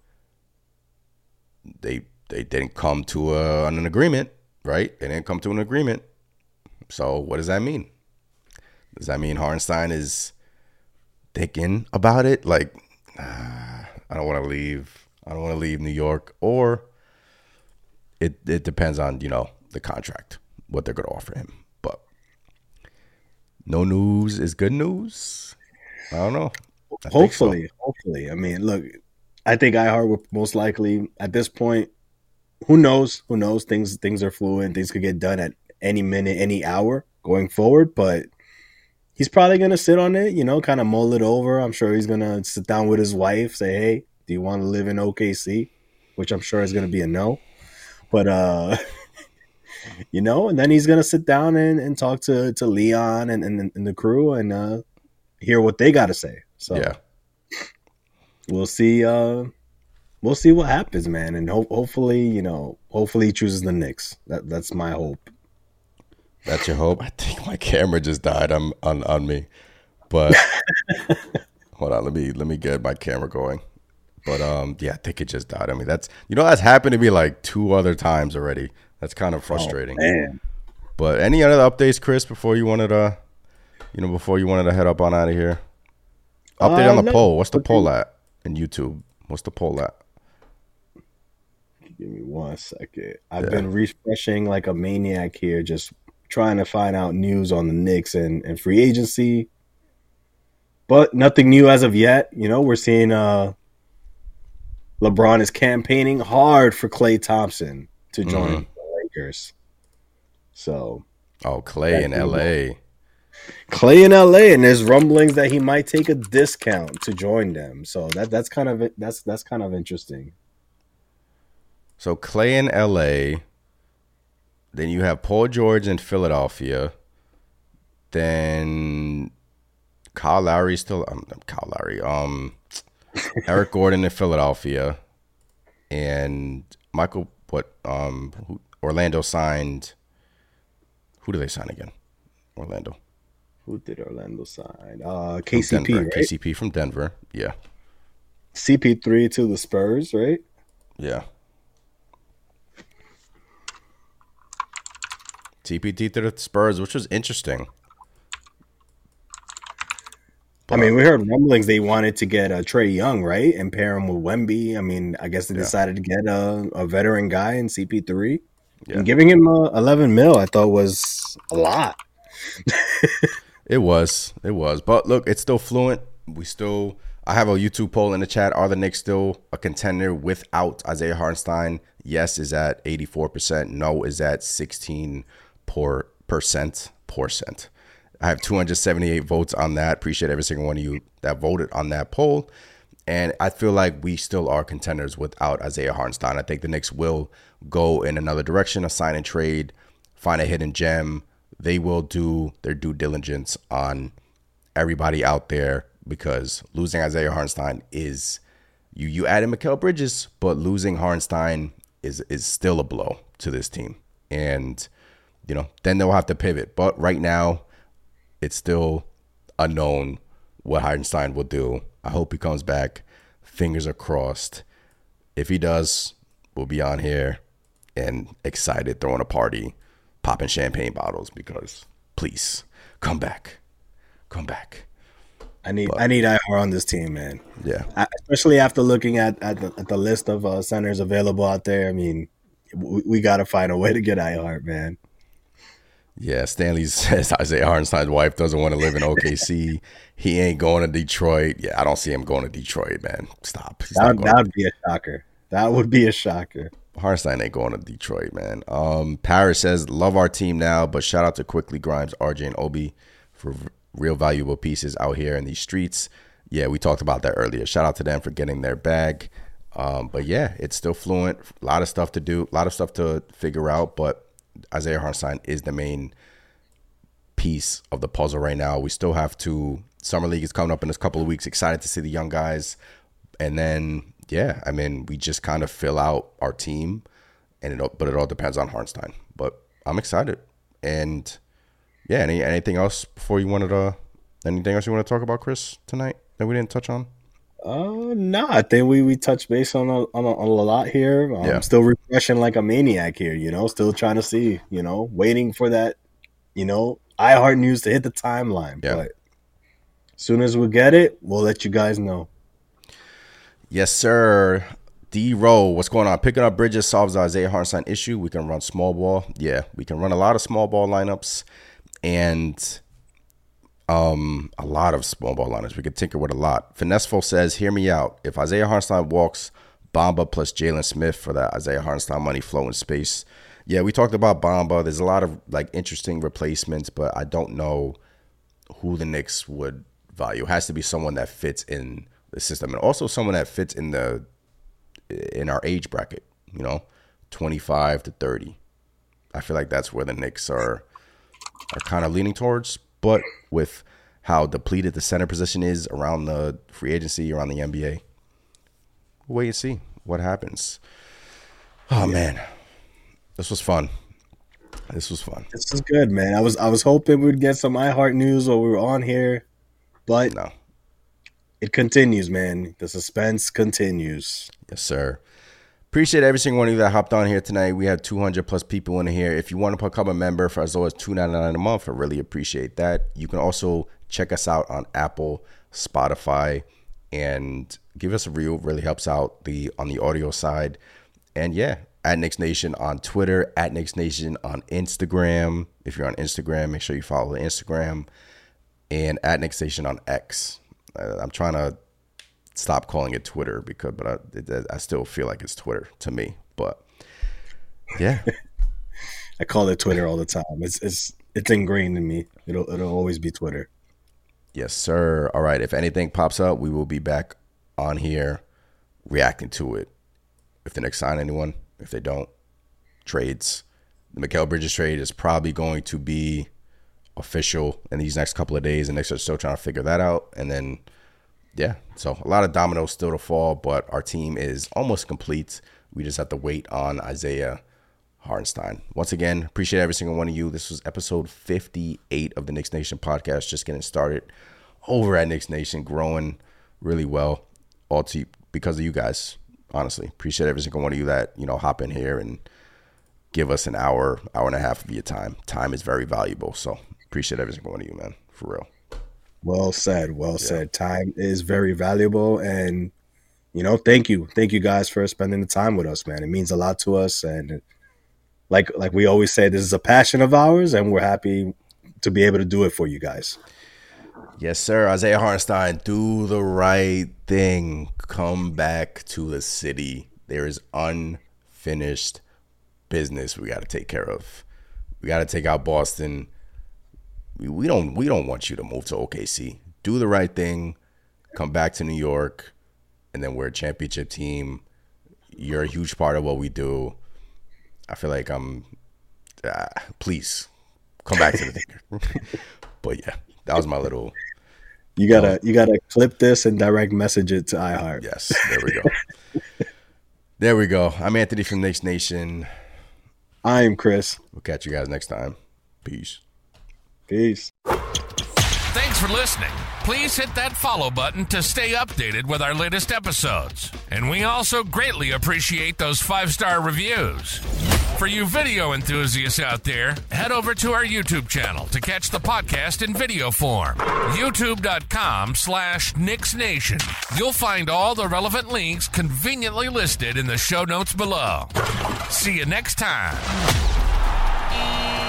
They didn't come to an agreement. Right? They didn't come to an agreement. So what does that mean? Does that mean Hartenstein is thinking about it? Like, I don't want to leave. I don't want to leave New York. Or it depends on, you know, the contract, what they're going to offer him. But no news is good news. I don't know. Hopefully. I mean, look, I think iHeart would most likely, at this point, Who knows? Things are fluid. Things could get done at any minute, any hour going forward. But he's probably going to sit on it, you know, kind of mull it over. I'm sure he's going to sit down with his wife, say, hey, do you want to live in OKC? Which I'm sure is going to be a no. But, you know, and then he's going to sit down and talk to Leon and the crew and hear what they got to say. So yeah. We'll see. We'll see what happens, man, and hopefully, you know, he chooses the Knicks. That's my hope. That's your hope? I think my camera just died on me, but hold on, let me get my camera going. But yeah, I think it just died. I mean, that's happened to me like 2 other times already. That's kind of frustrating. Oh, man. But any other updates, Chris, before you wanted to head up on out of here? Update on the poll. What's the poll at in YouTube? What's the poll at? Give me 1 second. I've been refreshing like a maniac here, just trying to find out news on the Knicks and free agency. But nothing new as of yet. You know, we're seeing LeBron is campaigning hard for Klay Thompson to join the Lakers. So, Klay in LA. Klay in LA, and there's rumblings that he might take a discount to join them. So that's kind of interesting. So Klay in LA, then you have Paul George in Philadelphia, then Kyle Lowry Eric Gordon in Philadelphia, and Orlando signed. Who did they sign again? Orlando. Who did Orlando sign? KCP, right? KCP from Denver, yeah. CP3 to the Spurs, right? Yeah. TPT to the Spurs, which was interesting. I mean, we heard rumblings they wanted to get Trae Young, right? And pair him with Wemby. I mean, I guess they decided to get a veteran guy in CP3. Yeah. And giving him 11 mil, I thought was a lot. It was. But look, it's still fluent. I have a YouTube poll in the chat. Are the Knicks still a contender without Isaiah Hartenstein? Yes is at 84%. No is at 16%. I have 278 votes on that. Appreciate every single one of you that voted on that poll. And I feel like we still are contenders without Isaiah Hartenstein. I think the Knicks will go in another direction, a sign and trade, find a hidden gem. They will do their due diligence on everybody out there, because losing Isaiah Hartenstein is, you added Mikal Bridges, but losing Hartenstein is still a blow to this team. And, then they'll have to pivot. But right now, it's still unknown what Hartenstein will do. I hope he comes back. Fingers are crossed. If he does, we'll be on here and excited, throwing a party, popping champagne bottles, because please come back. Come back. I need IR on this team, man. Yeah. Especially after looking at the list of centers available out there. I mean, we got to find a way to get IR, man. Yeah, Stanley says Isaiah Hartenstein's wife doesn't want to live in OKC. He ain't going to Detroit. Yeah, I don't see him going to Detroit, man. Stop. That would be a shocker. That would be a shocker. Hartenstein ain't going to Detroit, man. Paris says, love our team now, but shout out to Quickly, Grimes, RJ, and Obi for real valuable pieces out here in these streets. Yeah, we talked about that earlier. Shout out to them for getting their bag. But yeah, it's still fluent. A lot of stuff to do, a lot of stuff to figure out, but Isaiah Hartenstein is the main piece of the puzzle right now. We still have to, Summer League is coming up in a couple of weeks. Excited to see the young guys. And then, yeah, I mean, we just kind of fill out our team, but it all depends on Hartenstein. But I'm excited. And yeah, anything else anything else you want to talk about, Chris, tonight that we didn't touch on? No, I think we touched base on a lot here. I'm still refreshing like a maniac here, still trying to see, waiting for that, iHeart news to hit the timeline. Yeah. But as soon as we get it, we'll let you guys know. Yes, sir. D-Row, what's going on? Picking up Bridges solves the Isaiah Hartenstein issue. We can run small ball. Yeah, we can run a lot of small ball lineups and a lot of small ball lineups. We could tinker with a lot. Finesseful says, hear me out. If Isaiah Hartenstein walks, Bamba plus Jalen Smith for that Isaiah Hartenstein money flow in space. Yeah, we talked about Bamba. There's a lot of interesting replacements, but I don't know who the Knicks would value. It has to be someone that fits in the system, and also someone that fits in our age bracket, 25 to 30. I feel like that's where the Knicks are kind of leaning towards. But with how depleted the center position is around the free agency, around the NBA, we'll wait and see what happens. Oh, man. This was fun. This is good, man. I was hoping we'd get some iHeart news while we were on here, but no. It continues, man. The suspense continues. Yes, sir. Appreciate every single one of you that hopped on here tonight. We have 200 plus people in here. If you want to become a member for as low as $2.99 a month, I really appreciate that. You can also check us out on Apple, Spotify, and give us a review. It really helps out on the audio side. And yeah, at Knicks Nation on Twitter, at Knicks Nation on Instagram. If you're on Instagram, make sure you follow the Instagram, and at Knicks Nation on X. I'm trying to stop calling it Twitter but I still feel like it's Twitter to me. But yeah, I call it Twitter all the time. It's ingrained in me. It'll always be Twitter. Yes, sir. All right. If anything pops up, we will be back on here reacting to it. If the Knicks sign anyone, if they don't, trades. The Mikal Bridges trade is probably going to be official in these next couple of days. The Knicks are still trying to figure that out. And then, yeah, so a lot of dominoes still to fall, but our team is almost complete. We just have to wait on Isaiah Hartenstein. Once again, appreciate every single one of you. This was episode 58 of the Knicks Nation podcast, just getting started over at Knicks Nation, growing really well, all because of you guys. Honestly, appreciate every single one of you that, hop in here and give us an hour and a half of your time. Time is very valuable, so appreciate every single one of you, man, for real. Well said. Said. Time is very valuable, and thank you guys for spending the time with us, man. It means a lot to us, and like we always say, this is a passion of ours, and we're happy to be able to do it for you guys. Yes, sir. Isaiah Hartenstein, do the right thing. Come back to the city. There is unfinished business we got to take care of. We got to take out Boston. we don't want you to move to OKC. Do the right thing. Come back to New York, and then we're a championship team. You're a huge part of what we do. I feel like please come back to the thing. But yeah, that was my little. You gotta clip this and direct message it to iHeart. Yes, there we go. There we go. I'm Anthony from Knicks Nation. I'm Chris. We'll catch you guys next time. Peace. Peace. Thanks for listening. Please hit that follow button to stay updated with our latest episodes. And we also greatly appreciate those 5-star reviews. For you video enthusiasts out there, head over to our YouTube channel to catch the podcast in video form. YouTube.com/Knicks Nation. You'll find all the relevant links conveniently listed in the show notes below. See you next time.